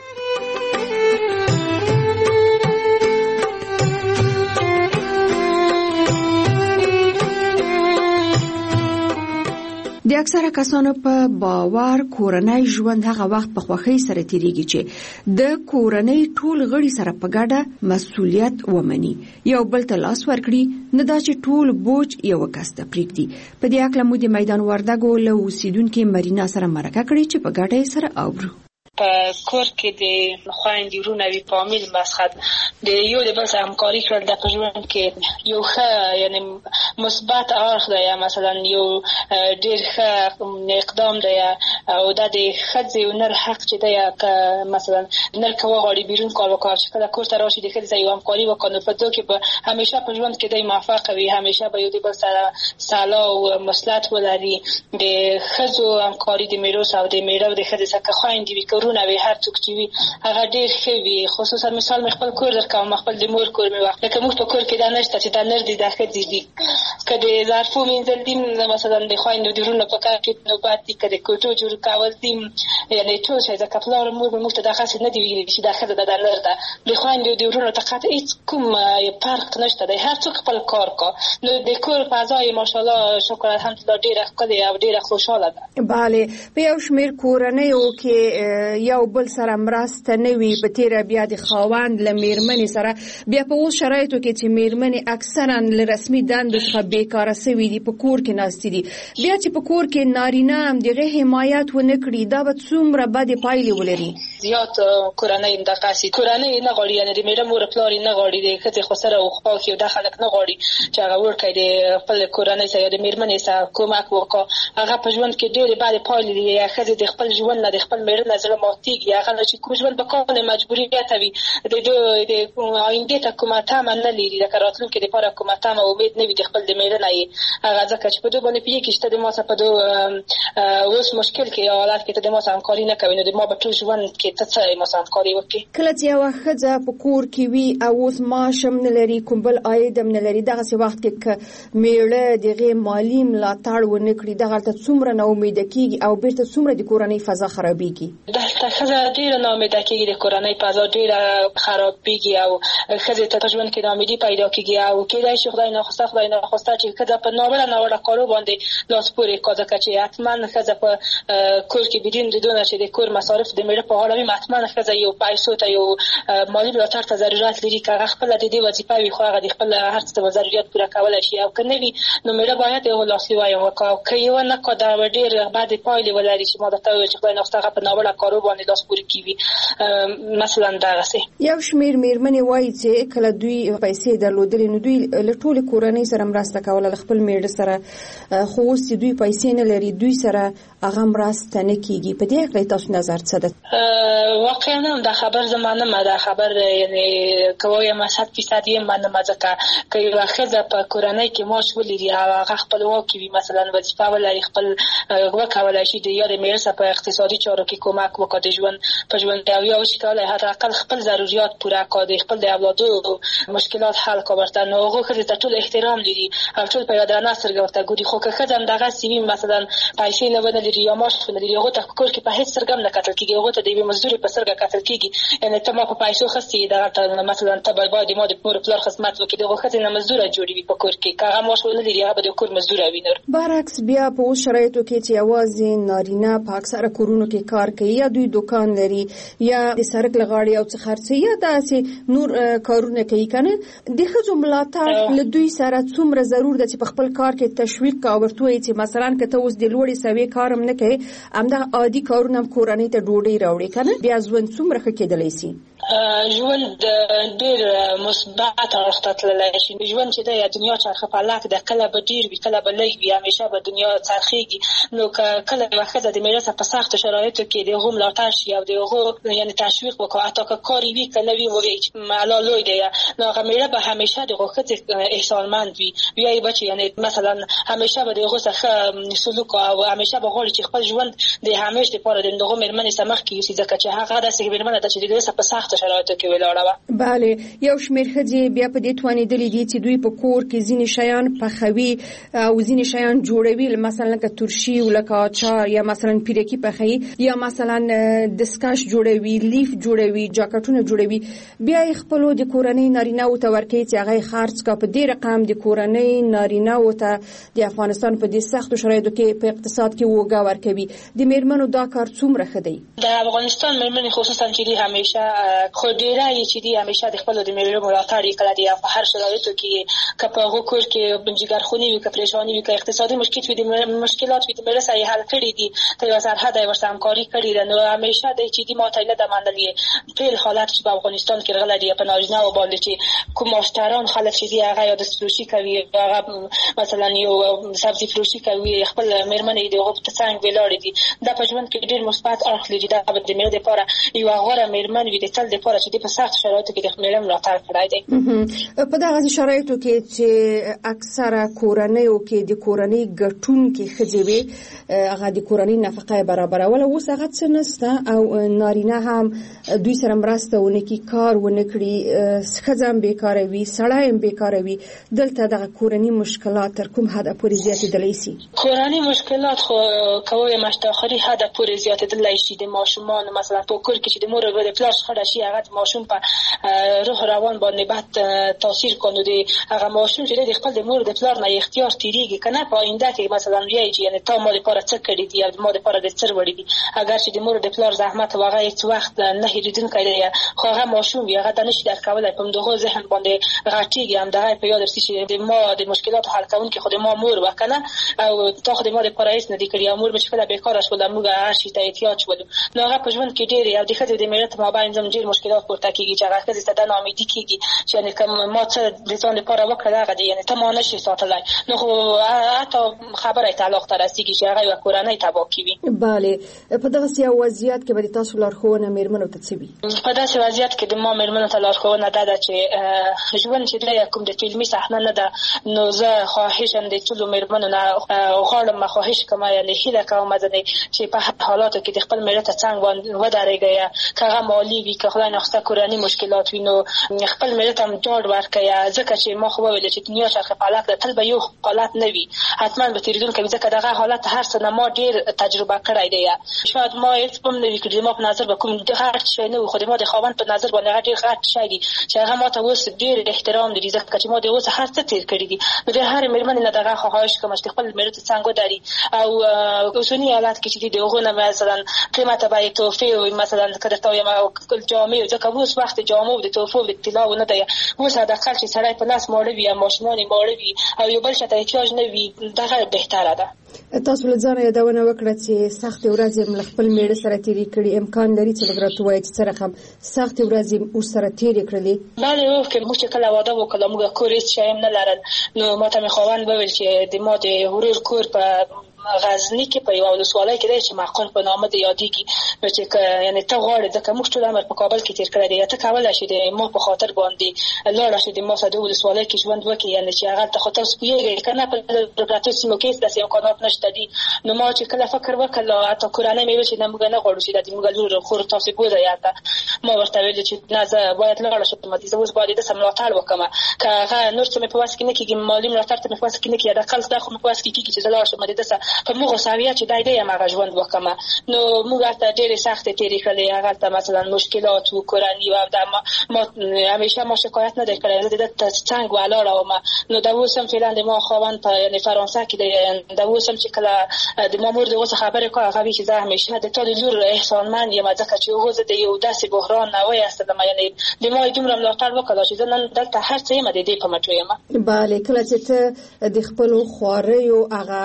د اکثره کسانو په باور کورنۍ ژوند هغه وخت په خوښۍ سره تیریږي چې د کورنۍ ټول غړي سره په ګډه مسؤلیت ومني، یو بل ته لاس ورکړي، نه دا چې ټول بوج یو کس ته پریږدي. په دې اړه مو د میدان وردګو له اوسیدونکو مرینا سره مرکه کړې چې په ګډه یې سره اورو. په کور کې د خويندې ورونه وی فامیل مسخد د یو د بل سره همکاري کول د ژوند کې یو ښه یعنی مثبت اړخ دی، مثلا یو ډیر ښه اقدام دی او د ښځې نر حق چې دی که مثلا نر کوه غاړي بیرون کار وکړي چې کله کور ته راشي د ښځې یو همکاري وکړي په دوی کې به همیشه په ژوند کې دی موفق وي، همیشه به یو د بل سره سلا او مصلحت ولري. د ښځو همکاري د میراث او د میراث د ښځې سره خويندې وي نوې هر څوک چې وي هغه ډیر ښه وي. خصوصا مثال مې خپل کور درکوم، خپل د مور کور مې وخت لکه موږ په کور کې دا نشته چې دا نر دي دا ښځې دي که د ظرفو مینځل دي مثلا د خویندو د ورونو په کار کې نوبت دي، که د کوټو جوړ کول دي یعنې ټول شی ځکه پلار مور به موږ ته دا خاص نه دي ویلي چې دا ښځه ده دا نر ده. د خویندو د ورونو ته قطع هېڅ کوم فرق نشته دی، هر څوک خپل کار کا. نو د کور فضا یې ماشاءالله شکر الحمدلله ډېره ښکلې او ډېره خوشحاله ده. بله په یو شمېر کورنیو کې یو بل سره مرسته نه وي، په تیره بیا د خاوند له میرمنې سره بیا په اوس شرایطو کې چې میرمنې اکثرا له رسمي دندو څخه بیکاره سوي دي په کور کې ناستې دي، بیا چې په کور کې نارینه هم دغه حمایت ونه کړي دا به څومره بدې پایلې ولري. زیات کورنۍ همدغسې کورنۍ نه غواړي، یعنې د میړه مور پلار یې نه غواړي د ښځې خو سره او خوا کې دا خلک نه غواړي چې هغه ورکړي د خپل کورنۍ سره یا د میرمنې سره کومک وکړي. هغه په ژوند کې ډېرې بدې پایلې دي، ښځې د خپل ژوند نه د خپل میړه نه زړه ماتېږي، هغه چې کوم ژوند به کول مجبوریت وي د د آینده ته کومه تمه نه لري، لکه راتلونکي لپاره کومه تمه امید نه وي د خپل د میړه نه یې هغه ځکه چې په دوی باندې پوهېږي چې ته د ما سره په دوی اوس مشکل کې یا حالت کې ته د ما سره همکاري نه کوې نو د ما به ټول ژوند کې ته څه ما سره همکاري وکړې. کله چې یوه ښځه په کور کې وي او اوس معاش هم نه لري، کوم بل عاید هم نه لري، دغسې وخت کې که میړه د هغې مالي ملاتړ ونه کړي دغلته څومره ناامیده کېږي او بیرته څومره د کورنۍ فضا خرابېږي. دلته ښځه ډېره ناامیده کېږي، د کورنۍ فضا ډېره خرابېږي او ښځې ته په ژوند کې ناامیدي پیدا کېږي او کېدای شي خدای ناخواسته خدای ناخواسته چې ښځه په ناوړه ناوړه کارو باندې لاس پورې کړي، ځکه چې حتما ښځه په کور کې بدون د دونه چې د کور مصارف د میړه په غاړه وي حتما ښځه یو پیسو ته یو مالي ملاتړ ته ضرورت لري که هغه خپله د دې وظیفه وي خو هغه د خپل هر څه ته ضرورت پوره کولی شي او که نه وي نو میړه باید یو لاسلیوی وکړي او که یې ونه کړه دا به ډېر بدې پایلې ولري چې ما درته وویل چې خدای ناخواسته هغه په ناوړه کارو باندې لاس پورې کوي. مثلا دغسې یو شمېر میرمنې وایي چې کله دوی پیسې درلودلې نو دوی له ټولې کورنۍ سره مرسته مرسته کوله خپل میړه سره، خو اوس دوی پیسې نه لري، دوی سره هغه مرسته نه کیږي. په دې اړه تاسو نظر څه ده؟ واقعا دا خبر زمانه ما دا خبر یعنی کوی ما صد فیصد یې منم، ځکه که یو ښځه په کورنۍ کې معاش ولري او هغه خپلواکي وي، مثلا وظیفه ولري، خپل وکولای شي د یا د میړه په اقتصادي چارو کې کومک وکړي، د ژوند په ژوند او یا شي کولای حداقل خپل ضرورت پوره کړي، خپل د اولادو مشکلات حل کړي. ورته نو هغه ښځې ته ټول احترام لري او ټول په یادونه سترګه ورته ګوري. خو که ښځه همدغه سوي مثلا پیسې نه ولري یا معاش نه لري، هغه ته په کور کې په هیڅ سترګه نه کتل کېږي، هغه ته د یوې مزدورۍ په سترګه کتل کېږي. یعنې ته ما په پیسو اخیستې، دغه ته مثلا ته باید ما د مور پلار خدمت وکړي، د هغه ښځې نه مزدوره جوړوي په کور کې، که هغه معاش ونه لري هغه به د کور مزدوره وي. نور برعکس بیا په اوس شرایطو کې چې یوازې نارینه په اکثره کورونو کې کار کوي، یا دوی دکان لري یا د سړک لغاړې او څه خرڅي یا داسې نور کارونه کوي کنه، د ښځو ملاتړ له دوی سره څومره ضرور ده چې په خپل کار کې تشویق کا ورته وي چې مثلا که ته اوس د لوړې سوي کارم نه کوي، همدا عادي کارونه هم کورنۍ ته ډوډۍ راوړي کنه، بیا ژوند څومره ښه کېدلی شي؟ ژوند ډېر مثبت اړخ ته تللی شي. ژوند چې د دنیا چرخه فلک ده، کله به ډېر وي کله به لږ وي، همیشه به دنیا څرخېږي. نو که کله یوه ښځه د میړه په سختو شرایطو کې د هغو ملاتړ شي او د هغو یعنې تشویق وکړي، حتی که کار یې وي که نه وي ووایي چې الله لوی دی، نو هغه میړه به همیشه د هغو ښځې احسانمند وي، وایي به چې یعنې مثلا همیشه به د هغو څخه سلوک او همیشه به غواړي چې خپل ژوند د همیش دپاره د هغو مېرمنې څخه مخکې یوسي، ځکه چې هغه داسې مېرمنه ده چې د دوی څخه په سخته شرایطو کې ولاړه وه. بله، یو شمېر ښځې بیا په دې توانېدلې دي چې دوی په کور کې ځینې شیان پخوي او ځینې شیان جوړوي، مثلا لکه ترشي او لکه اچار یا مثلا پیرکي پخوي یا مثلا دستکش جوړوي، لیف جوړوي، جاکټونه جوړوي، بیا یې خپلو د کورنۍ نارینه‌و ته ورکوي چې هغه یې خرڅ کړه. په دې رقم د کورنۍ نارینه‌و ته د افغانستان په دې سختو شرایطو کې په اقتصاد کې وګه ورکوي. د میرمنو دا کار څومره ښه دی؟ د افغانستان میرمنې خصوصا چې دي همیشه خو ډېره یې چې دي همیشه د خپلو د میرمنو ملاتړ یې کړی دی، په هر شرایطو کې، که په هغو کور کې جګرخوني وي، که پریشاني وي، که اقتصادي مشکل وي، د مشکلات وي، د میړه سره یې حل کړي دي، که یوه سرحده یې ورسره همکاري کړې ده. نو همیشه دی چې دي ما ته نه ده منلې ټول حالت چې په افغانستان کې راغلی دی، په نارینه‌و باندې چې کوم ماشټران خلک چې دي هغه یا دست فروشي کوي، هغه مثلا یو سبزي فروشي کوي، خپل میرمنې د هغو په څنګ ولاړې دي. دا په ژوند کې ډېر مثبت اړخ لري. دا به د میړه دپاره یوه غوره میرمن وي، د تل دپاره چې دې په سخت شرایطو کې د میړه ملاتړ کړی دی. په دغه شرایطو کې چې اکثره کورنیو کې د کورنۍ ګټونکې ښځې وي، هغه د کورنۍ نفقه برابروله، اوس هغه څه نشته او نارینه هم دوی سره مرسته ونه کړي، کار ونه کړي، ښځه هم بیکاره وي، سړی هم بیکاره وي. دلته دغه کورنۍ مشکلات تر کوم حده پورې زیاتېدلی شي؟ کورنۍ مشکلات خو کوی مشتاخري حده پورې زیاتېدلی شي. د ماشومانو مثلا په کور کې چې د مور او د پلار شخړه شي، هغه د ماشوم په روح روان باندې بد تاثیر کوي. د هغه ماشوم چې د خپل د مور د پلار نه اختیار تیریږي کنه، په آینده کې مثلا وایي چې یعنی تا ما لپاره څه کړی دی یا ما لپاره د څه وړي دي، اگر چې د مور د پلار زحمت واغې هیڅ وخت نه هېریدونکی دی، خو هغه ماشوم بیا هغه نشي درک کولای، په دغه ذهن باندې غټیږي. هم دغه په یاد رسي چې د ما د مشکلاتو حل کوونکی خو د ما مور وکنه، او تا خو د ما لپاره هیڅ نه دی کړی، او مور به چې کله بیکاره شول موږ هر شي ته احتیاج شولو. نو هغه په ژوند کې ډېر او د ښځې د ملت مابین زم ډېر مشکلات پورته کېږي چې هغه ښځې ته دا ناامیدي کېږي چې یعنې که ما څه د ځان لپاره وکړل هغه دی، یعنې ته ما نشي ساتلی. نو خو حتی خبره یې طلاق ته رسېږي چې هغه یوه کورنۍ تباه کوي. بله، په دغسې یو وضعیت کې به د تاسو لارښوونه مېرمنو ته څه وي؟ په داسې وضعیت کې د ما مېرمنو ته لارښوونه دا ده چې ژوند چې دی کوم د فلمي صحنه نه ده. نو زه خواهشم د ټولو مېرمنو نه غواړم، خواهش کوم یعنې هیله کوم ځنې چې په حالاتو کې د خپل مېړه ته څنګ باندې ودرېږئ، که هغه مالي وي، که خدای ناخواسته کورني مشکلات وي، نو خپل مېړه ته هم ډاډ ورکړئ، ځکه چې ما خو وویل چې دنیا چرخ فلک ده، تل به یو حالت نه وي، حتما به تېرېدونکی وي، ځکه دغه حالت هر څه نه ما ډېر تجربه کړی دی. شاید ما هېڅ هم نه وي کړي، د ما په نظر به کوم غټ شی نه وي، خو د ما د خاوند په نظر باندې هغه ډېر غټ شی دی چې هغه ما ته اوس ډېر احترام لري، ځکه چې ما د اوس هر څه تېر کړي دي. نو د هرې مېرمنې نه دغه خواهش کوم چې خپل مېړه ته څنګ ودري، او اوسني حالت کې چې د هغو نه مثلا قیمته به یې تحفې وي، مثلا که درته وایم جامې، ځکه اوس وخت جامو د تحفو د طلاو نه دی، اوس حداقل چې سړی په لاس ماړه وي یا ماشومان یې ماړه وي او یو بل چاته احتیاج نه وي، دغه بهتره ده. تاسو له ځانه یادونه وکړه چې سختې ورځې مل خپل میړه سره تیرې کړې، امکان لري چې لږ راته ووایئ چې څه رقم سختې ورځې ورسره تیرې کړلې؟ بله اوکې، موږ چې کله واده وکړو موږ کور هېڅ شی هم نه لرل، نو ما ته مې خاوند وویل چې د ما د ورور کور په غزنی کې په یو ولسوالۍ کې دی چې معقول په نامه د یادېږي، نو چې یعنی ته غواړې ځکه موږ ټول عمر په کابل کې تېر کړی دی، ته کولی شې د ما په خاطر باندې لاړه شې د ما سره د ولسوالۍ کې ژوند وکړې، یعنی چې هغلته خو تاسو پوهېږئ که نه په پرتو سیمو کې هېڅ داسې امکانات نشته دي. نو ما چې کله فکر وکړ حتی کورنۍ مې ویل چې نه موږ نه غواړو چې د زموږ لور خور تاسې بوځئ هلته، ما ورته ویل چې نه زه باید لاړه شم، زه اوس باید د ده سره ملاتړ وکړم، که هغه نور څه مې په وس کې نه کېږي، مالي ملاتړ ته مې په وس کې نه کېږي، حداقل دا خو مې په وس کې کېږي چې زه لاړ شم د ده سره په مغو سویه چې دای دی هغه ژوند وکړم. نو موږ هلته ډېرې سختې تېرې کړلې، هغلته مثلا مشکلات و کورني و دا ما, ما همیشه ما شکایت نه دی کړی، زه د ده تر څنګ ولاړه وم. نو دا اوس هم فعلا د ما خاوند په یعنې فرانسه کې دی، دا اوس هم چې کله د ما مور د اوس خبرې کوي هغه وایي چې زه همیشه د تا د لور احسانمند یم، ځکه چې هغو زه د یو داسې بحران نه وایستلم، یعنې د ما یې دومره ملاتړ وکړه چې زه نن دلته هر څه یم د دې په مټو یم. بله، کله چې ته د خپلو خواریو هغه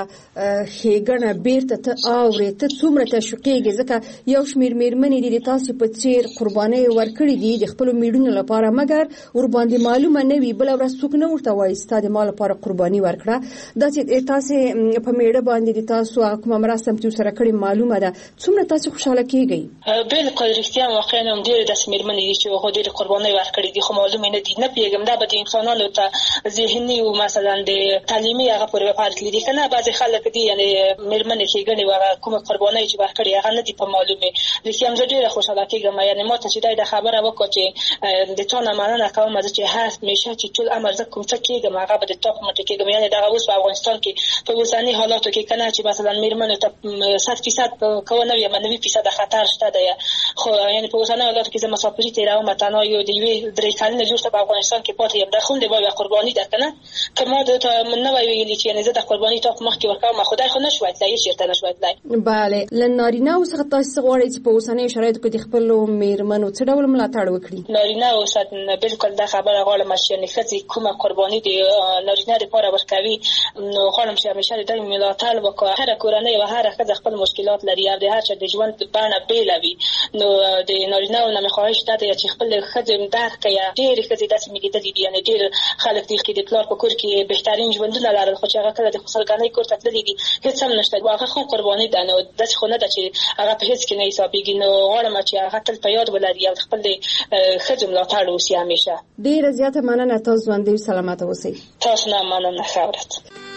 ښېګڼه بیرته ته اورې، ته څومره تشویقېږې؟ ځکه یو شمېر مېرمنې دي د تاسې په څېر قربانۍ ورکړي دي د خپلو میړونو لپاره، مګر ورباندې معلومه نه وي، بله ورځ څوک نه ورته وایي ستا د ما لپاره قرباني ورکړه. دا چې تاسې په میړه باندې د تاسو کومه مرسته هم چې ورسره کړې معلومه ده، څومره تاسې خوشحاله کېږئ؟ بلکل رښتیا واقعا هم ډېرې داسې مېرمنې دي چې هغو ډېرې قربانۍ ورکړي دي، خو معلومې نه دي. نه پوهېږم دا به د انسانانو ته ذهني و مثلا د تعلیمي هغه پورې به فرق لري که نه، بعضې خلک دي یعنې مېرمنې ښېګڼې و هغه کومه قربانۍ چې ورکړي هغه نه دي په معلومې. رښتیا هم زه ډېره خوشحاله کېږم، یعنې ما ته چې دی دا خبره وکړه چې د تا نه مننه کوم زه چې همیشه چې ټول عمر زه کوم څه کېږم هغه به د تا په مټو کېږم، یعنې دغه اوس په افغانستان کې په اوسني حالاتو کې که نه چې مثلا مېرمنو ته صد فیصد که ونه ویم نوي فیصده خطر شته دی، خو یعنې په اوسني حالاتو کې زه مسافري تېروم، تنها یو د یوې درې کلنې لور ته په افغانستان کې پاتې یم، دا خو هم د ما یوه قرباني ده که نه، که ما درته نه وای ویلي چې یعنې زه د قرباني تا په مخکې ورکوم، خدای خو نه شوی تللی، هېڅ چېرته نه شوی تللی. بله، له نارینه‌و څخه تاسې څه غواړئ چې په اوسنیو شرایطو کې د خپلو مېرمنو څه ډول ملاتړ وکړي؟ نارینه‌و سره بلکل دا خبره غواړم چې یعنې ښځې کومه قرباني د نارینه دپاره ورکوي، نو غواړم چې همیشه د دوی ملاتړ وکړه. هره کورنۍ او هره ښځه خپل مشکلات لري او د هر چا د ژوند بڼه بېله وي، نو د نارینه‌و نه مې خواهش دا دی چې خپل ښځې درک کړي. ډېرې ښځې داسې مې لیدلي دي، یعنې ډېر خلک دي چې د پلار په کور کې بهترین ژوندونه لرل، خو چې هغه کله د خسرګنۍ کور ته تللي دي هېڅ هم نشته، هغه خو قرباني ده، نو داسې خو نه ده چې هغه په هېڅ کې نه حسابېږي. نو غواړم چې هغه تل په یاد ولري او خپل د ښځو ملاتړ وسي همیشه. ډېره زیاته مننه، تاسو ژوندي سلامته اوسئ. تاسو نه مننه، ښه ورځ.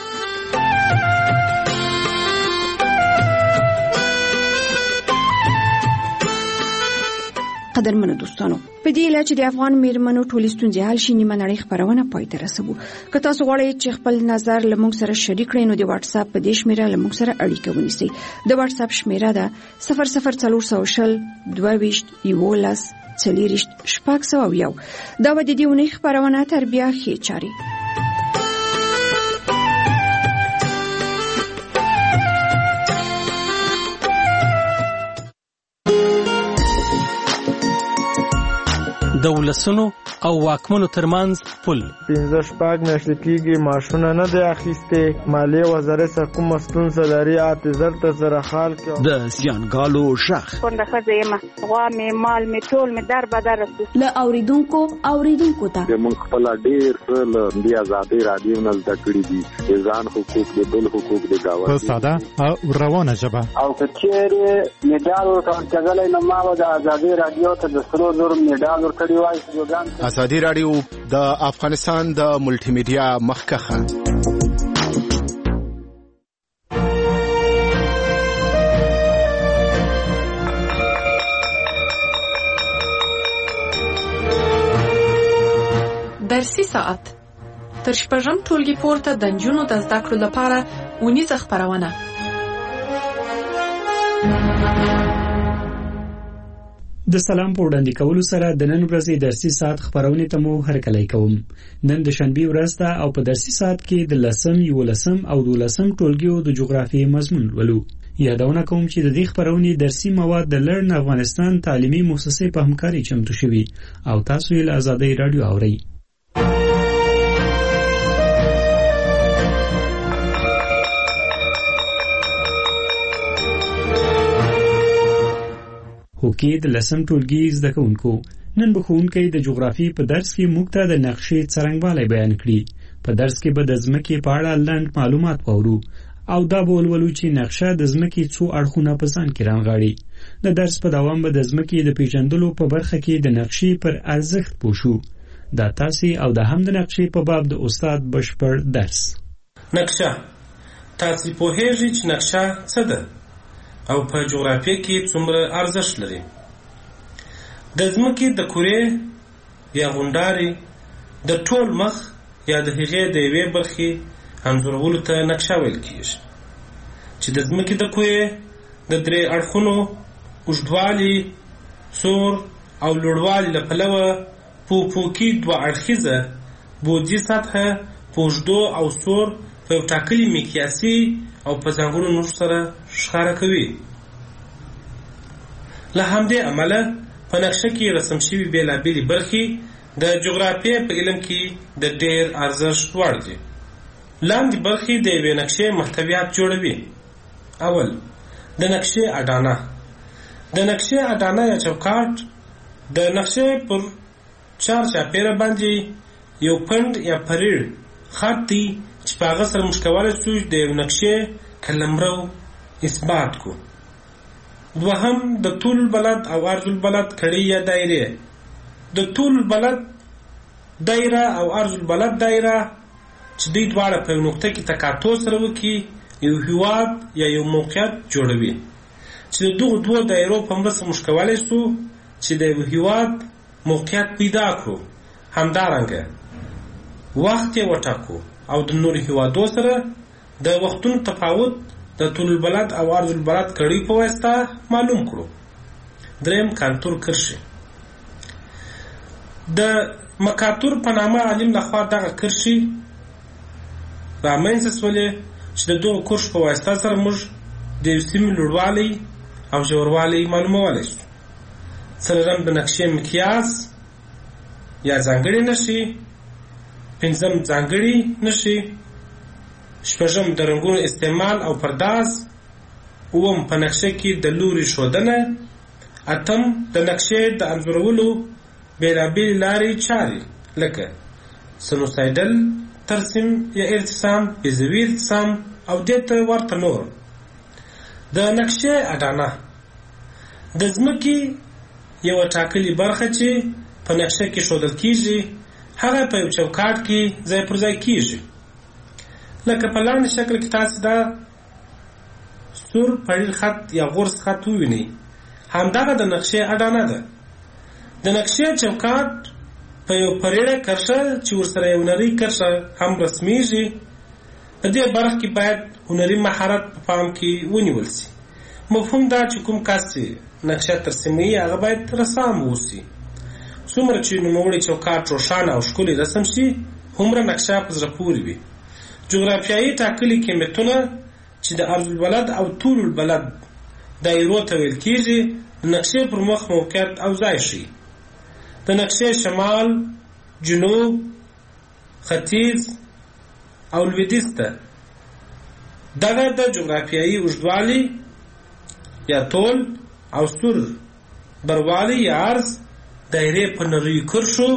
قدرمنو دوستانو، په دې اله چې د افغان میرمنو ټولې ستونزې حل شي نیمه نړۍ خبرونه پای ته رسوو. که تاسو غواړئ چې خپل نظر له موږ سره شریک کړئ نو د واتس اپ په دې شمیره له موږ سره اړیکه ونیسئ. د واتس اپ شمیره ده صفر صفر څلور سوه شل دوه ویشت یولس څلېرویشت شپږ سوه یو. دا به د دې اونۍ خپرونه تر بیا ښې چارې. د ولسونو او واکمنو ترمنځ پل پنځه شپږ میاشتې کېږي معاشونه نه دی اخیستې، مالیې وزارت څخه کومه ستونزه لري اته زر ته زره خال کې د زیانګالو شخ کونډه ښځه یم، غوا مې مال مې ټول مې در بدر رسي. له اوریدونکو اوریدونکو ته موږ خپل ډېر څه له دې ازادۍ راډیو نه زده کړي دي، د ځان حقوق د بل حقوق د ګاونډي په ساده او روانه ژبه. او که چېرې میډال ورکول کېدلی نو ما به د ازادۍ راډیو ته د سرو زرو میډال ورکړی وای. ازادي راډیو د افغانستان د ملټي میډیا مخکخه. درسي ساعت تر شپږم ټولګي پورته د نجونو د زده کړو لپاره اونیزه خپرونه. د سلام په وړاندې کولو سره د نن ورځې درسي ساعت خپرونې ته مو هرکلی کوم. نن د شنبې ورځ ده او په درسي ساعت کې د لسم، یولسم او دولسم ټولګیو د جغرافیې مضمون ولو. یادونه کوم چې د دې خپرونې درسي مواد د لرن افغانستان تعلیمي مؤسسې په همکاري چمتو شوي او تاسو یې له ازادۍ راډیو اورئ. کې د لسم ټولګي زده کوونکو نن به ښوونکی د جغرافي په درس کې موږ ته د نقشې څرنګوالی بیان کړي. په درس کې به د ځمکې په اړه لنډ معلومات واورو او دا به ولولو چې نقشه د ځمکې څو اړخونه په ځان کې رانغاړي. د درس په دوام به د ځمکې د پیژندلو په برخه کې د نقشې پر ارزښت پوه شو. دا تاسې او دا هم د نقشې په باب د استاد بشپړ درس. نقشه تاسې پوهیږئ چې نقشه څه ده او په جغرافیه کې څومره ارزښت لري. د ځمکې د کورې یا غونډارې د ټول مخ یا د هغې د یوې برخې انځورولو ته نقشه ویل کېږي چې د ځمکې د کورې د درې اړخونو اوږدوالي، سور او لوړوالي له پلوه په افقي دوه اړخیزه بعدي سطحه په اوږدو او سور په یو ټاکلي مقیاسي او په ځانګړو نښو سره ښکاره کوي. له همدې امله په نقشه کې رسم شوي بېلابېلې برخې د جغرافیې په علم کې د ډېر ارزښت وړ دي. لاندې برخې د یوې نقشې محتویات جوړوي. اول، د نقشې اډانه. د نقشې اډانه یا چوکاټ د نقشې پر چار چاپیره باندې یو پنډ یا پریړ خط دی چې په هغه سره موږ کولی شو د یو نقشې قلمرو اثبات کو. دوهم، د طول البلد او عرض البلد کړۍ یا دایرې. د طول البلد دایره او عرض البلد دایره چې دوی دواړه په یو نقطه کې تقاطع سره وکړي یو هیواد یا یو موقعیت جوړوي چې د دغو دوو دایرو په مرسته موږ کولی شو چې د یو هیواد موقعیت پیدا کړو. همدارنګه وخت یې وټاکو او د نورو هیوادو سره د وختونو تفاوت د طول البلد او عرض البلد کړۍ په واسطه معلوم کړو. دریم، کانتور کرښې. د مکاتور په نامه عالم لخوا دغه کرښې رامنځته شولې چې د دغو کرښو په واسطه سره موږ د یو سیمې لوړوالی او ژوروالی معلومولی شو. څلورم، د نقشې مقیاس یا ځانګړې نښې. پنځم، ځانګړې نښې. شپږم، د رنګونو استعمال او پرداز. اووم، په نقشه کې د لوري ښودنه. اتم، د نقشې د انځورولو بېلابېلې لارې چارې لکه سنوسایډل ترسیم یا ارتسام، بیضوي ارتسام او دې ته ورته نور. د نقشې اډانه د ځمکې یوه ټاکلې برخه چې په نقشه کې ښودل کېږي هغه په یو چوکاټ کې ځای پر ځای کېږي. لکه په لاندې شکل کې تاسې دا سور پړیل خط یا غورس خط ووینئ. همدغه د نقشې اډانه ده. د نقشې چوکاټ په یو پریړه کرښه چې ورسره یو نرۍ کرښه هم رسمیږي. په دې برخه کې باید هنري مهارت په پام کې ونیول شي. مفهوم دا چې کوم کس چې نقشه ترسیموي هغه باید رسام واوسي. څومره چې نوموړی چوکاټ روښانه او ښکلی رسم شي هومره نقشه په زړه پورې وي. جغرافیایي ټاکلي قیمتونه چې د عرض البلد او طول البلد دایرو ته ویل کېږي د نقشې پر مخ موقعیت او ځای ښیي. د نقشې شمال، جنوب، ختیځ او لویدیځ ته دغه د جغرافیایي اوږدوالي یا طول او سور بروالی یا عرض دایرې په نریو کرښو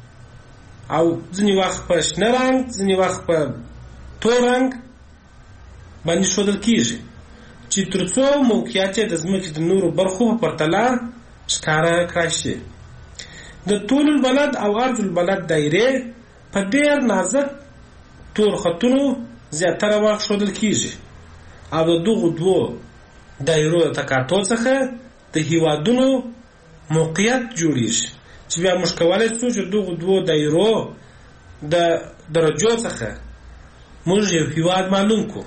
او ځینې وخت په شنه رنګ ځینې وخت په تور رنګ باندې ښودل کېږي چې تر څو موقعیت یې د ځمکې د نورو برخو په پرتله ښکاره کړای شي. د طول البلد او عرض البلد دایرې په ډېر نازک تور خطونو زیاتره وخت ښودل کېږي او د دغو دوو دایرو د تقاطع څخه د هیوادونو موقعیت جوړیږي چې بیا موږ کولی شو چې دغو دوو دایرو د درجو څخه موږ یو هیواد معلوم کړو.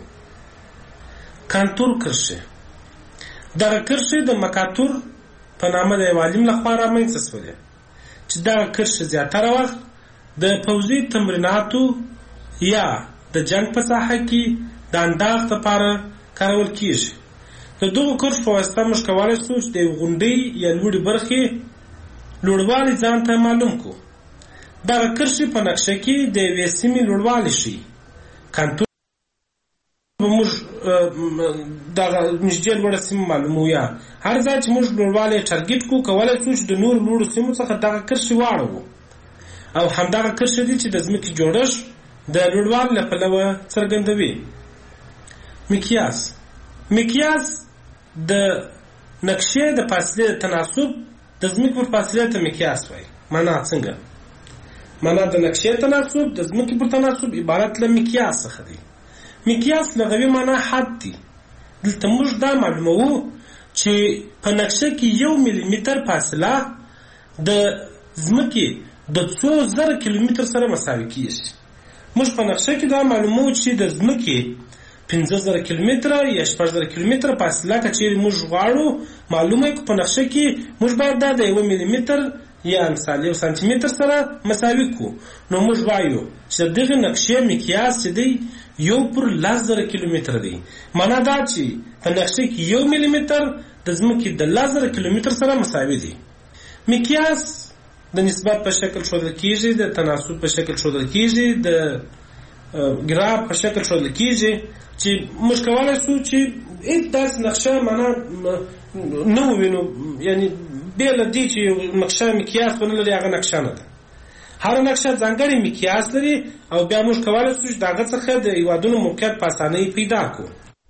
کانتور کرښې. دغه کرښې د مکاتور په نامه د یو عالم لخوا رامنځته شولې چې دغه کرښې زیاتره وخت د پوځي تمریناتو یا د جنگ په ساحه کې د انداز لپاره کارول کېږي. د دغو کرښو په واسطه موږ کولی شو چې د یو غونډۍ یا لوړې برخې لوړوالی ځان ته معلوم کړو. دغه کرښې په نقشه کې د یوې سیمې لوړوالی ښیي. کانتور موږ دغه نږدې لوړه سیمه معلومو یا هر ځای چې موږ لوړوالی ټارګېټ کړو کولی شو چې د نورو لوړو سیمو څخه دغه کرښې واړوو او همدغه کرښې دي چې د ځمکې جوړښت د لوړوالي له پلوه څرګندوي. مقیاس مقیاس د نقشې د فاصلې د تناسب د ځمکې پر فاصلې ته مقیاس وایي. معنا څنګه؟ معنا د نقشې تناسب د ځمکې پر تناسب عبارت له مقیاس څخه دی. مقیاس لغوي معنا حد دی. دلته موږ دا معلوموو چې په نقشه کې یو ملي متر فاصله د ځمکې د څو زره کیلومتر سره مساوي کیږي. موږ په نقشه کې دا معلوموو چې د ځمکې پنځه زره کیلومتره یا شپږ زره کیلومتره فاصله که چیرې موږ غواړو معلومه کړو په نقشه کې موږ باید دا د یو ملي متر یا مثال یو سانتي متر سره مساوي کړو. نو موږ وایو چې دغه نقشې مقیاس چې دی یو پر لس زره کیلومتر دی. معنا دا چې په نقشه کې یو ملي متر د ځمکې د لس زره کیلومتر سره مساوي دی. مقیاس د نسبت په شکل ښودل کیږي، د تناسب په شکل ښودل کیږي، د ګراف په شکل ښودل کیږي چې موږ کولای شو چې هیڅ داسې نقشه معنا نه ووینو، یعنی بې له دې چې نقشه مقیاس ونه لري هغه نقشه نه ده. هر نقشه ځانګړی مقیاس لري او بیا موږ کولای شو چې د هغه څخه د هېوادونو موقعیت په اسانۍ پیدا کړو.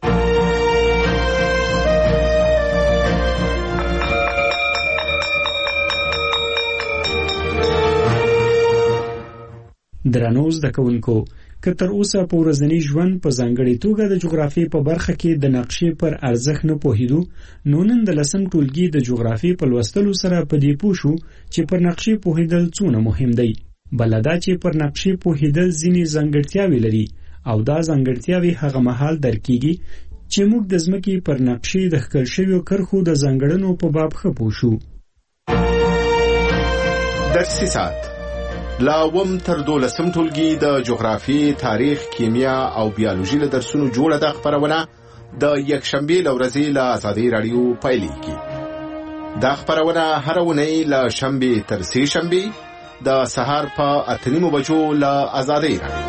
درنو زده کوونکو، که تر اوسه په ورځني ژوند په ځانګړې توګه د جغرافیې په برخه کې د نقشې پر ارزښت نه پوهېدو، نو نن د لسم ټولګي د جغرافیې په لوستلو سره په دې پوه شو چې پر نقشې پوهېدل څونه مهم دی. بله دا چې پر نقشې پوهېدل ځینې ځانګړتیاوې لري او دا ځانګړتیاوې هغه مهال درک کېږي چې موږ د ځمکې پر نقشې د ښکل شویو کرښو د ځانګړنو په باب ښه پوه شو. درسي ساعت لا وم تر دولسم ټولګي د جغرافي، تاریخ، کیمیا او بیولوژي له درسونو جوړه ده خبرونه د یکشنبې له ورځې له ازادي راډیو پیلېږي. دا خبرونه هر اونۍ له شنبې تر سې شنبې د سهار په اته نیمو بجو له ازادي راډیو.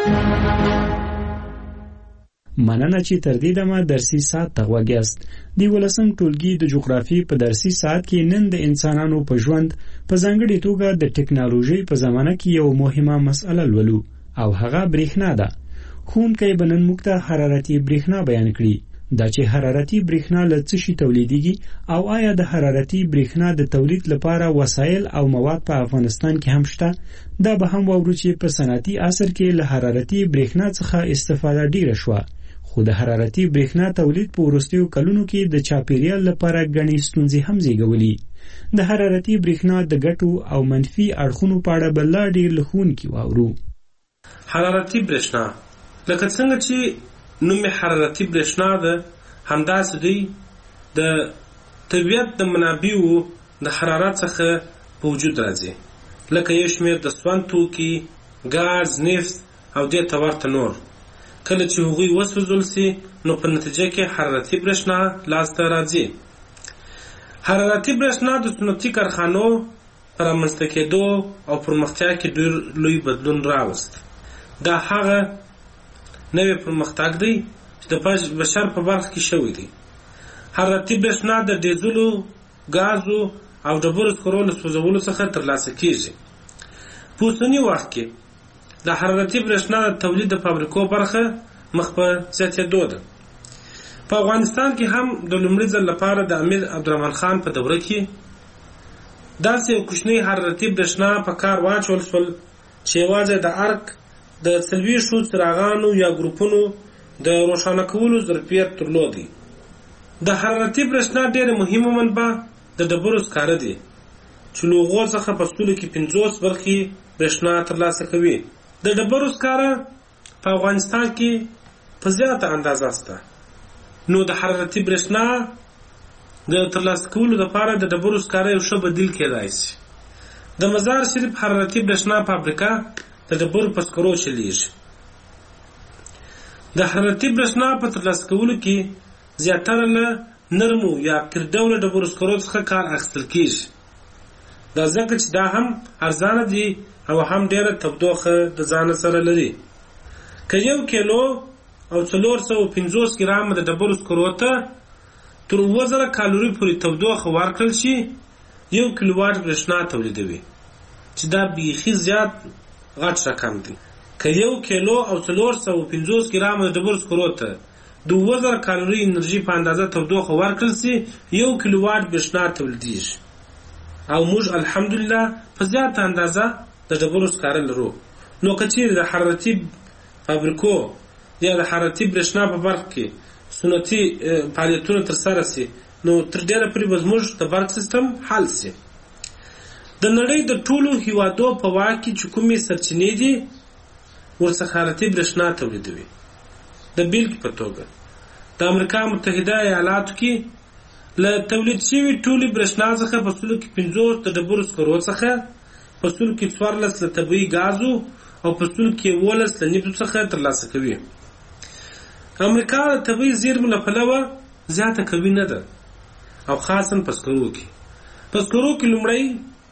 مننه چې تر دې دمه درسي ساعت ته غوږ یاست. د ولسم ټولګي د جغرافي په درسي ساعت کې نن د انسانانو په ژوند په ځانګړې توګه د ټکنالوژۍ په زمانه کې یو مهمه مسئله لولو او هغه برېښنا ده. ښوونکی به نن موږ ته حرارتي برېښنا بیان کړي. دا چې حرارتي برېښنا له څه شي تولیدېږي او آیا د حرارتي برېښنا د تولید لپاره وسایل او مواد په افغانستان کې هم شته، دا به هم واورو چې په صنعتي عصر کې له حرارتي برېښنا څخه استفاده ډیره شوه، خو د حرارتي برېښنا تولید په وروستیو کلونو کې د چاپیریال لپاره ګڼې ستونزې هم زیږولي. د حرارتي برېښنا د ګټو او منفي اړخونو په اړه به لا ډېر له ښوونکي واورو. حرارتي برېښنا لکه څنګه چې نوم حرارتي برېښنا ده، همداسې دی د طبیعت د منابعو د حرارت څخه په وجود راځي، لکه یو شمېر د سون توکي، ګاز، نفت او دې ته ورته نور. کله چې هغوی وسوځول سي نو په نتیجه کې حرارتي برېښنا لاسته راځي. حرارتي برېښنا د صنعتي کارخانو په رامنځته کېدو او پرمختیا کې ډېر لوی بدلون راوست. دا هغه نوی پرمختګ دی چې د بشر په برخه کې شوی دی. حرارتي برېښنا د ډیزلو، ګازو او ډبرو سکرو له سوځولو څخه ترلاسه کېږي. په اوسني وخت کې د حرارتي برېښنا د تولید د فابریکو برخه مخ په زیاتېدو ده. په افغانستان کې هم د لومړي ځل لپاره د امیر عبدالرحمن خان په دوره کې داسې یو کوچنی حرارتي برېښنا په کار واچول شول چې یوازې د ارک د څلوېښتو څراغانو یا ګروپونو د روښانه کولو ظرفیت درلودی. د حرارتي برېښنا ډېره مهمه منبع د ډبرو سکاره دی چې له هغو څخه په سلو کې پنځوس برخې برېښنا ترلاسه کوي. د ډبرو سکاره په افغانستان کې په زیاته اندازه شته، نو د حرارتي برېښنا د ترلاسه کولو لپاره د ډبرو سکاره یو ښه بدیل کېدای شي. د مزار شریف حرارتي برېښنا فابریکه د ډبرو په سکرو چلیږي. د حرارتي برېښنا په ترلاسه کولو کې زیاتره له نرمو یا قیر ډوله ډبرو سکرو څخه کار اخیستل کېږي. دا ځکه چې دا هم ارزانه دي او هم ډېره تودوخه د ځان سره لري. که یو کیلو او څلور سوه پنځوس ګرامه د ډبرو سکرو ته تر اووه زره کالوري پورې تودوخه ورکړل شي یو کیلوواټ برېښنا تولیدوي چې دا بیخي زیات غټ رقم دی. که یو کیلو او څلور سوه پنځوس ګرامه د ډبرو سکرو ته د اووه زره کالوري انرژي په اندازه تودوخه ورکړل شي یو کیلوواټ برېښنا تولیدېږي او موږ الحمدلله په زیاته اندازه د ډبرو سکاره لرو. نو که چیرې د حرارتي فابریکو یا د حرارتي برېښنا په برخه کې سنتي فعالیتونه ترسره شي نو تر ډېره پورې به زموږ د برق سیستم حل شي. د نړۍ د ټولو هیوادو په واک کې چې کومې سرچینې دي ورڅخه حرارتي برېښنا تولیدوي. د بیلګې په توګه د امریکا متحده ایالاتو کې له تولید شوي ټولې برېښنا څخه په سلو کې پنځوس د ډبرو سکرو څخه، په سلو کې څوارلس له طبیعي ګازو او په سلو کې یولس له نفتو څخه ترلاسه کوي. امریکا د طبیعي زیرمو له پلوه زیاته قوي نه ده او خاصا په سکرو کې. په سکرو کې لومړی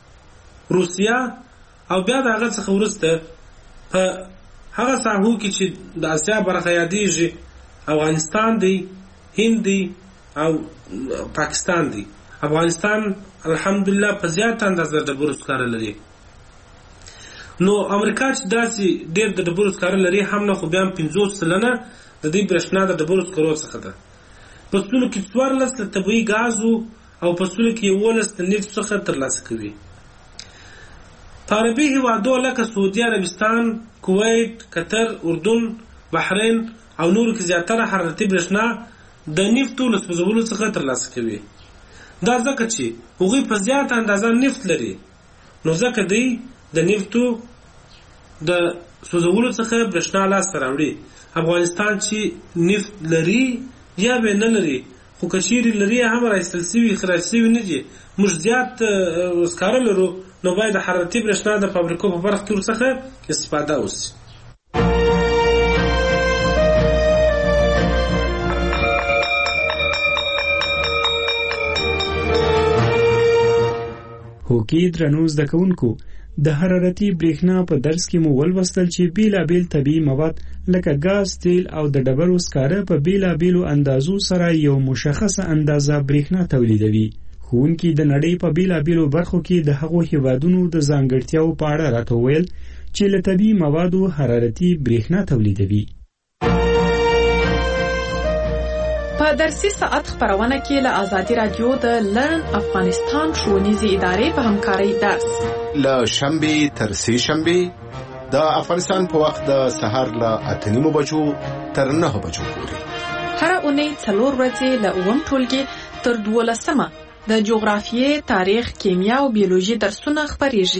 روسیه او بیا د هغه څخه وروسته په هغه ساحو کې چې د اسیا برخه یادېږي افغانستان دی، هند دی او پاکستان دی. افغانستان الحمدلله په زیاته اندازه د ډبرو سکاره لري. نو امریکا چې داسې ډېر د ډبرو سکاره لري هم نه، خو بیا هم پنځوس سلنه د دې برېښنا د ډبرو سکرو څخه ده. په سلو کې څوارلس له طبیعي ګازو او په سلو کې یولس د نفتو څخه ترلاسه کوي. په عربي هیوادو لکه سعودي عربستان، کویت، قطر، اردن، بحرین او نورو کې زیاتره حرارتي برېښنا د نفتو له سوځولو څخه ترلاسه کوي. دا ځکه چې هغوی په زیاته اندازه نفت لري، نو ځکه دوی د نفتو د سوځولو څخه برېښنا لاسته راوړي. افغانستان چې نفت لري یا به نه لري، خو که چیرې لري هم راایستل سوي خراج سوي نه دي، موږ زیات سکاره لرو، نو باید د حرارتي برېښنا د فابریکو په برخه کې ورڅخه استفاده وشي. هوکي درنو زده کوونکو، د حرارتي برېښنا په درس کې مو ولوستل چې بیلابیل طبیعي مواد لکه ګاز، تیل او د ډبرو سکاره په بیلابیلو اندازو سره یو مشخصه اندازه برېښنا تولیدوي. ښوونکي د نړۍ په بیلابیلو برخو کې د هغو هیوادونو د ځانګړتیاو په اړه راته وویل چې له طبیعي موادو حرارتي برېښنا تولیدوي. په درسي ساعت خبرونه کې له آزادي رادیو د لرن افغانستان ښوونیزې ادارې په همکارۍ درس له شنبې تر سې شنبې د افغانستان په وخت د سهار له اته نیمو بجو تر نهو بجو پورې هره اونۍ څلور ورځې له اووم ټولګي تر دولسمه د جغرافیې، تاریخ، کیمیا او بیولوژي درسونه خپریږي.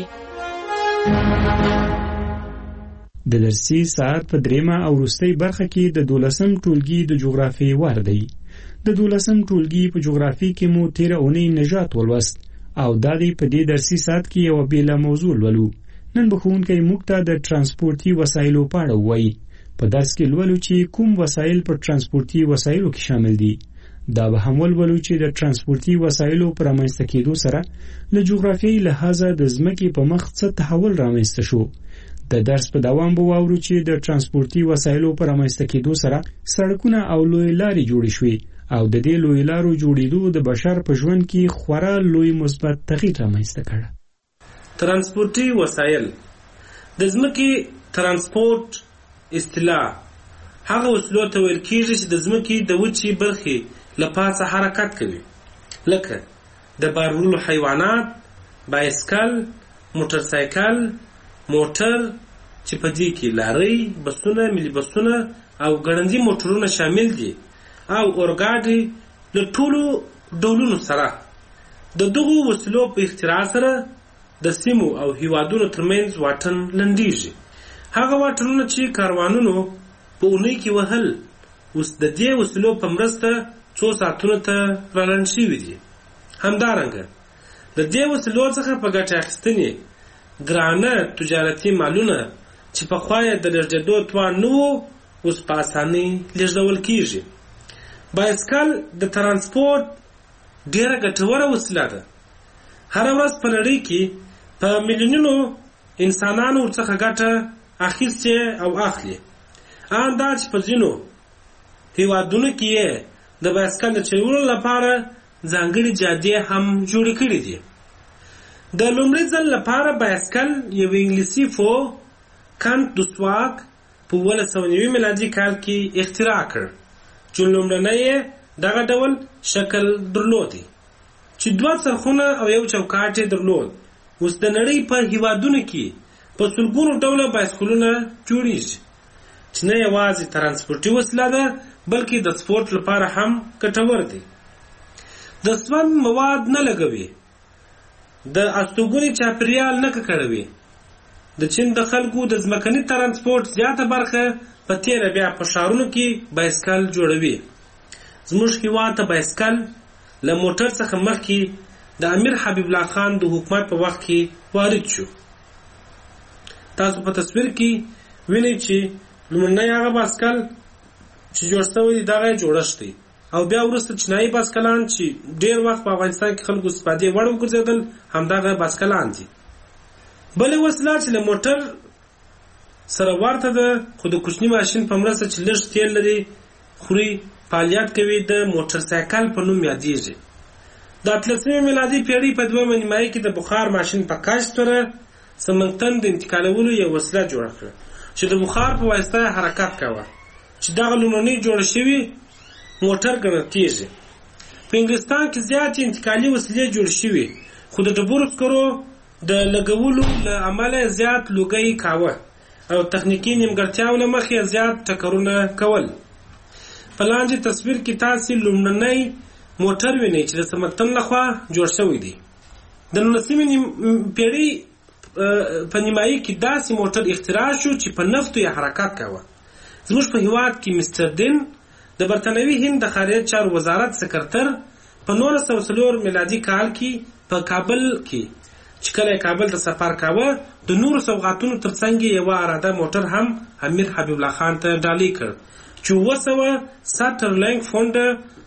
د درسي ساعت په دریمه او وروستۍ برخه کې د دولسم ټولګي د جغرافیې وار دی. د دولسم ټولګي په جغرافیې کې مو تیره اونۍ نژاد ولوست او دا دی په دې درسي ساعت کې یوه بیله موضوع لولو. نن به ښوونکی موږ ته د ترانسپورتي وسایلو په اړه ووایي. په درس کې لولو چې کوم وسایل په ترانسپورتي وسایلو کې شامل دي. دا به هم ولولو چې د ترانسپورتي وسایلو پر رامنځته کېدو سره له جغرافیایي لحاظه د ځمکې په مخ څه تحول رامنځته شو. د درس په دوام به واورو چې د ترانسپورتي وسایلو پر رامنځته کېدو سره سړکونه او لوی لارې جوړې شوې او د دې لوی لارو جوړېدو د بشر په ژوند کې خورا لوی مثبت تغییر رامنځته کړ. ترانسپورتي وسایل د ځمکې ترانسپورت اصطلاح هغه وسیلو ته ویل کېږي چې د ځمکې د وچې برخې له پاسه حرکت کوي، لکه د بار وړلو حیوانات، بایسکل، موټر سایکل، موټر چې په دې کې لارۍ، بسونه، ملي بسونه او ګړندي موټرونه شامل دي او اورګاډي له ټولو ډولونو سره. د دغو وسیلو په اختراع سره د سیمو او هیوادونو ترمنځ واټن لنډیږي. هغه واټنونه چې کاروانونو په اونۍ کې وهل اوس د دې وسیلو په مرسته څو ساعتونو ته رالنډ شوي دي. همدارنګه د دې وسیلو څخه په ګټه اخیستنې ګرانه تجارتي مالونه چې پخوا یې د لېږدېدو توان نه و اوس په اسانۍ لېږدول کېږي. بایسکل د ترانسپورت ډېره ګټوره وسیله ده. هره ورځ په نړۍ کې په میلیونونو انسانانو ورڅخه ګټه اخیستې او اخلي. ان دا چې په ځینو هیوادونو کې د بایسکل د چلولو لپاره ځانګړي جادې هم جوړې کړې دي. د لومړي ځل لپاره بایسکل یو انګلیسي فو کانت دوسواک په اوولس سوه نوي میلادي کال کې اختراع کړ چې لومړنی یې دغه ډول شکل درلودی چې دوه څرخونه او یو چوکاټ یې درلود. اوس د نړۍ په هیوادونو کې په سلګونو ډوله بایسکلونه جوړیږي چې نه یوازې ترانسپورټي وسیله ده بلکې د سپورت لپاره هم ګټور دي. د سون مواد نه لګوي، د استوګنې چاپیریال نه ککړوي. د چین د خلکو د ځمکني ترانسپورت زیاته برخه په تیره بیا په ښارونو کې بایسکل جوړوي. زموږ هېواد ته بایسکل له موټر څخه مخکې د امیر حبیب الله خان د حکومت په وخت کې وارد شو. تاسو په تصویر کې وینئ چې لومړنی هغه بایسکل چې جوړ شوی دی دغه جوړښت دی او بیا وروسته چینایي بایسکلان چې ډېر وخت په افغانستان کې خلکو استفادې وړ وګرځېدل همدغه بایسکلان دي. بلې وسیله چې له موټر سره ورته ده خو د کوچني ماشین په مرسته چې لږ تیل لري خوري فعالیت کوي د موټر سایکل په نوم یادېږي. د اتلسمې میلادي پیړۍ په دویمه نیمایي کې د بخار ماشین په کشف سره سمنګتن د انتقالولو یو وسیله جوړه کړه چې د بخار په واسطه حرکت کوه چې دغه لومړنی جوړ شوی موټر ګڼل کېږي. په انګلستان کې زیاتې انتقالي وسیلې جوړ شوي خو د ډبرو سکرو د لګولو له امله زیات لوګی کاوه او تخنیکي نیمګړتیاو له مخې زیات ټکرونه کول. په لاندې تصویر کې تاسې لومړنی موټر وینئ چې د سمنګتن لخوا جوړ شوی دی. د نولسمې پیړۍ په نیمایي کې داسې موټر اختراع شو چې په نفتو یې حرکت کاوه. زموږ په هېواد کې مستر دین د برتانوي هند د خارجه چارو وزارت سکرتر په نولس سوه څلور میلادي کال کې په کابل کې چې کله کابل ته سفر کاوه د نورو سوغاتونو ترڅنګ یوه اراده موټر هم امیر حبیب الله خان ته ډالۍ کړ چې اووه سوه سټرلینګ فونډه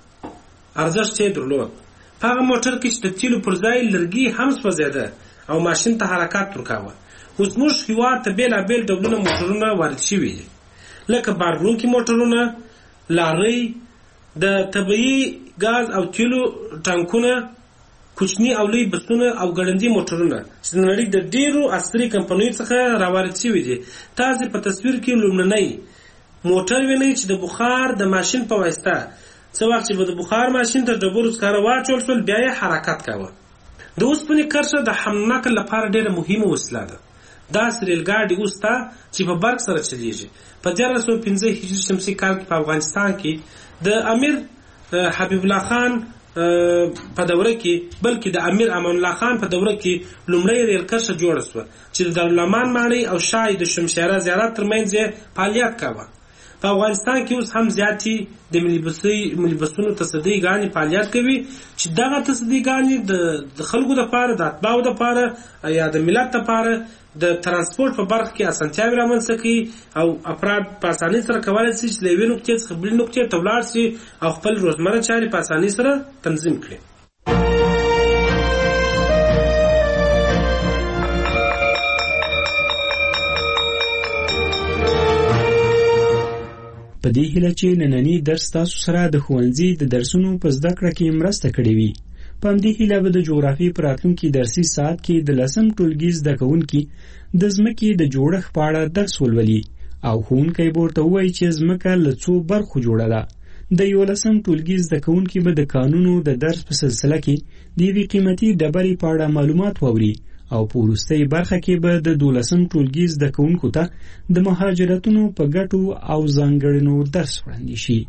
ارزښت یې درلود. په هغه موټر کې چې د تیلو پر ځای لرګي هم سوځېده او ماشین ته حرکت ورکاوه. اوس زموږ هېواد ته بېلابېل ډولونه موټرونه وارد شوي دي لکه بارونکي موټرونه، لارۍ، د طبیعي ګاز او تیلو ټانکونه، کوچني او لوی بسونه او ګړندي موټرونه چې د نړۍ د ډېرو عصري کمپنیو څخه راوارد شوي دي. تاسې په تصویر کې لومړنی موټر وینئ چې د بخار د ماشین په واسطه څه وخت چې به د بخار ماشین ته ډبرو سکاره واچول شول بیا یې حرکت کاوه. د اوسپنې کرښه د حمل نقل لپاره ډېره مهمه وسیله ده. داسې ریلګاډي اوس ته چې په برق سره چلیږي. په دیارلس سوه پنځه هجري شمسي کال کې په افغانستان کې د امیر حبیب الله خان په دوره کې بلکې د امیر امان الله خان په دوره کې لومړی ریل کرښه جوړه شوه چې د دارالامان ماڼۍ او شاه د شمشیره زیارت ترمنځ یې فعالیت کاوه. په افغانستان کې اوس هم زیاتې د ملي بسونو تصدۍ ګانې فعالیت کوي چې دغه تصدۍ ګانې د خلکو دپاره د اتباعو دپاره یا د ملت دپاره د ترانسپورت په برخه کې اسانتیاوې رامنځته کوي او افراد په اسانۍ سره کولی شي چې له یوې نقطې څخه بلې نقطې ته ولاړ شي او خپل روزمره چارې په اسانۍ سره تنظیم کړي. په دې هیله چې نننی درس تاسو سره د ښوونځي د درسونو په زده کړه کې مرسته کړې وي. په همدې هیله به د جغرافیې په راتلونکي درسي ساعت کې د لسم ټولګي زده کوونکي د ځمکې د جوړښت په اړه درس ولولي او ښوونکی به ورته ووایي چې ځمکه له څو برخو جوړه ده. د یولسم ټولګي زده کوونکي به د قانونو د درس په سلسله کې د یوې قیمتي ډبرې په اړه معلومات واوري او په وروستۍ برخه کې به د دولسم ټولګي زده کوونکو ته د مهاجرتونو په ګټو او ځانګړنو درس وړاندې شي.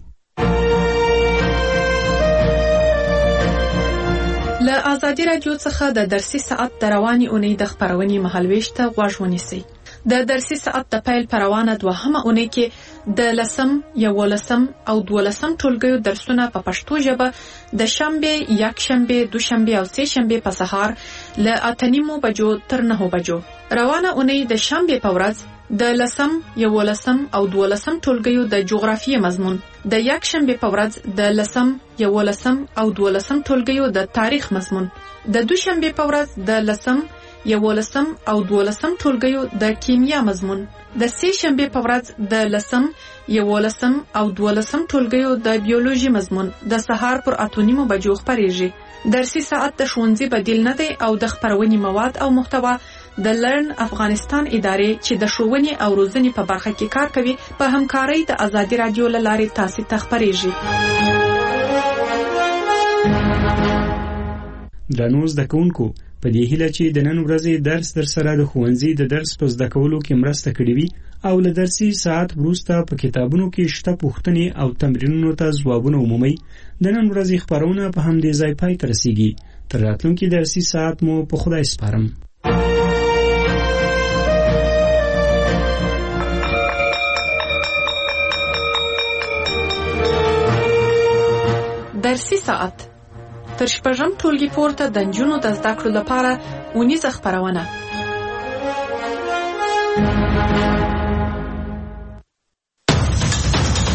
له ازادي راډیو څخه د درسي ساعت د روانې اونۍ د خپرونې مهالویش ته غوږ ونیسئ. د درسي ساعت د پیل په روانه دوهمه اونۍ کې د لسم، یولسم او دولسم ټولګیو درسونه په پښتو ژبه د شنبې، یکشنبې، دوشنبې او سه شنبې په سهار له اته نیمو بجو تر نهو بجو. روانه اونۍ د شنبې په ورځ د لسم، یولسم او دولسم ټولګیو د جغرافیې مضمون، د یکشنبې په ورځ د لسم، یولسم او دولسم ټولګیو د تاریخ مضمون، د دوشنبې په ورځ د لسم، یولسم او دولسم ټولګیو د کیمیا مضمون د سې شنبه په ورځ د لسم یولسم او دولسم ټولګیو د بیولوژي مضمون د سهار پر اته نیمو بجو خپریږي. درسي ساعت د ښوونځي بدیل نه دی او د خپرونې مواد او محتوا د لرن افغانستان ادارې چې د ښوونې او روزنې په برخه کې کار کوي په همکارۍ د ازادي رادیو له لارې تاسو ته خپریږي. درنو زده کوونکو، په دې هیله چې د نن ورځې درس در سره د ښوونځي د درس په زده کولو کې مرسته کړې وي او له درسي ساعت وروسته په کتابونو کې شته پوښتنې او تمرینونو ته ځوابونه ومومئ. د نن ورځې خپرونه په همدې ځای پای ته رسیږي. تر راتلونکي درسي ساعت مو په خدای سپارم. درسي ساعت تر شپږم ټولګي پورته د نجونو د زده کړو لپاره اونیزه خپرونه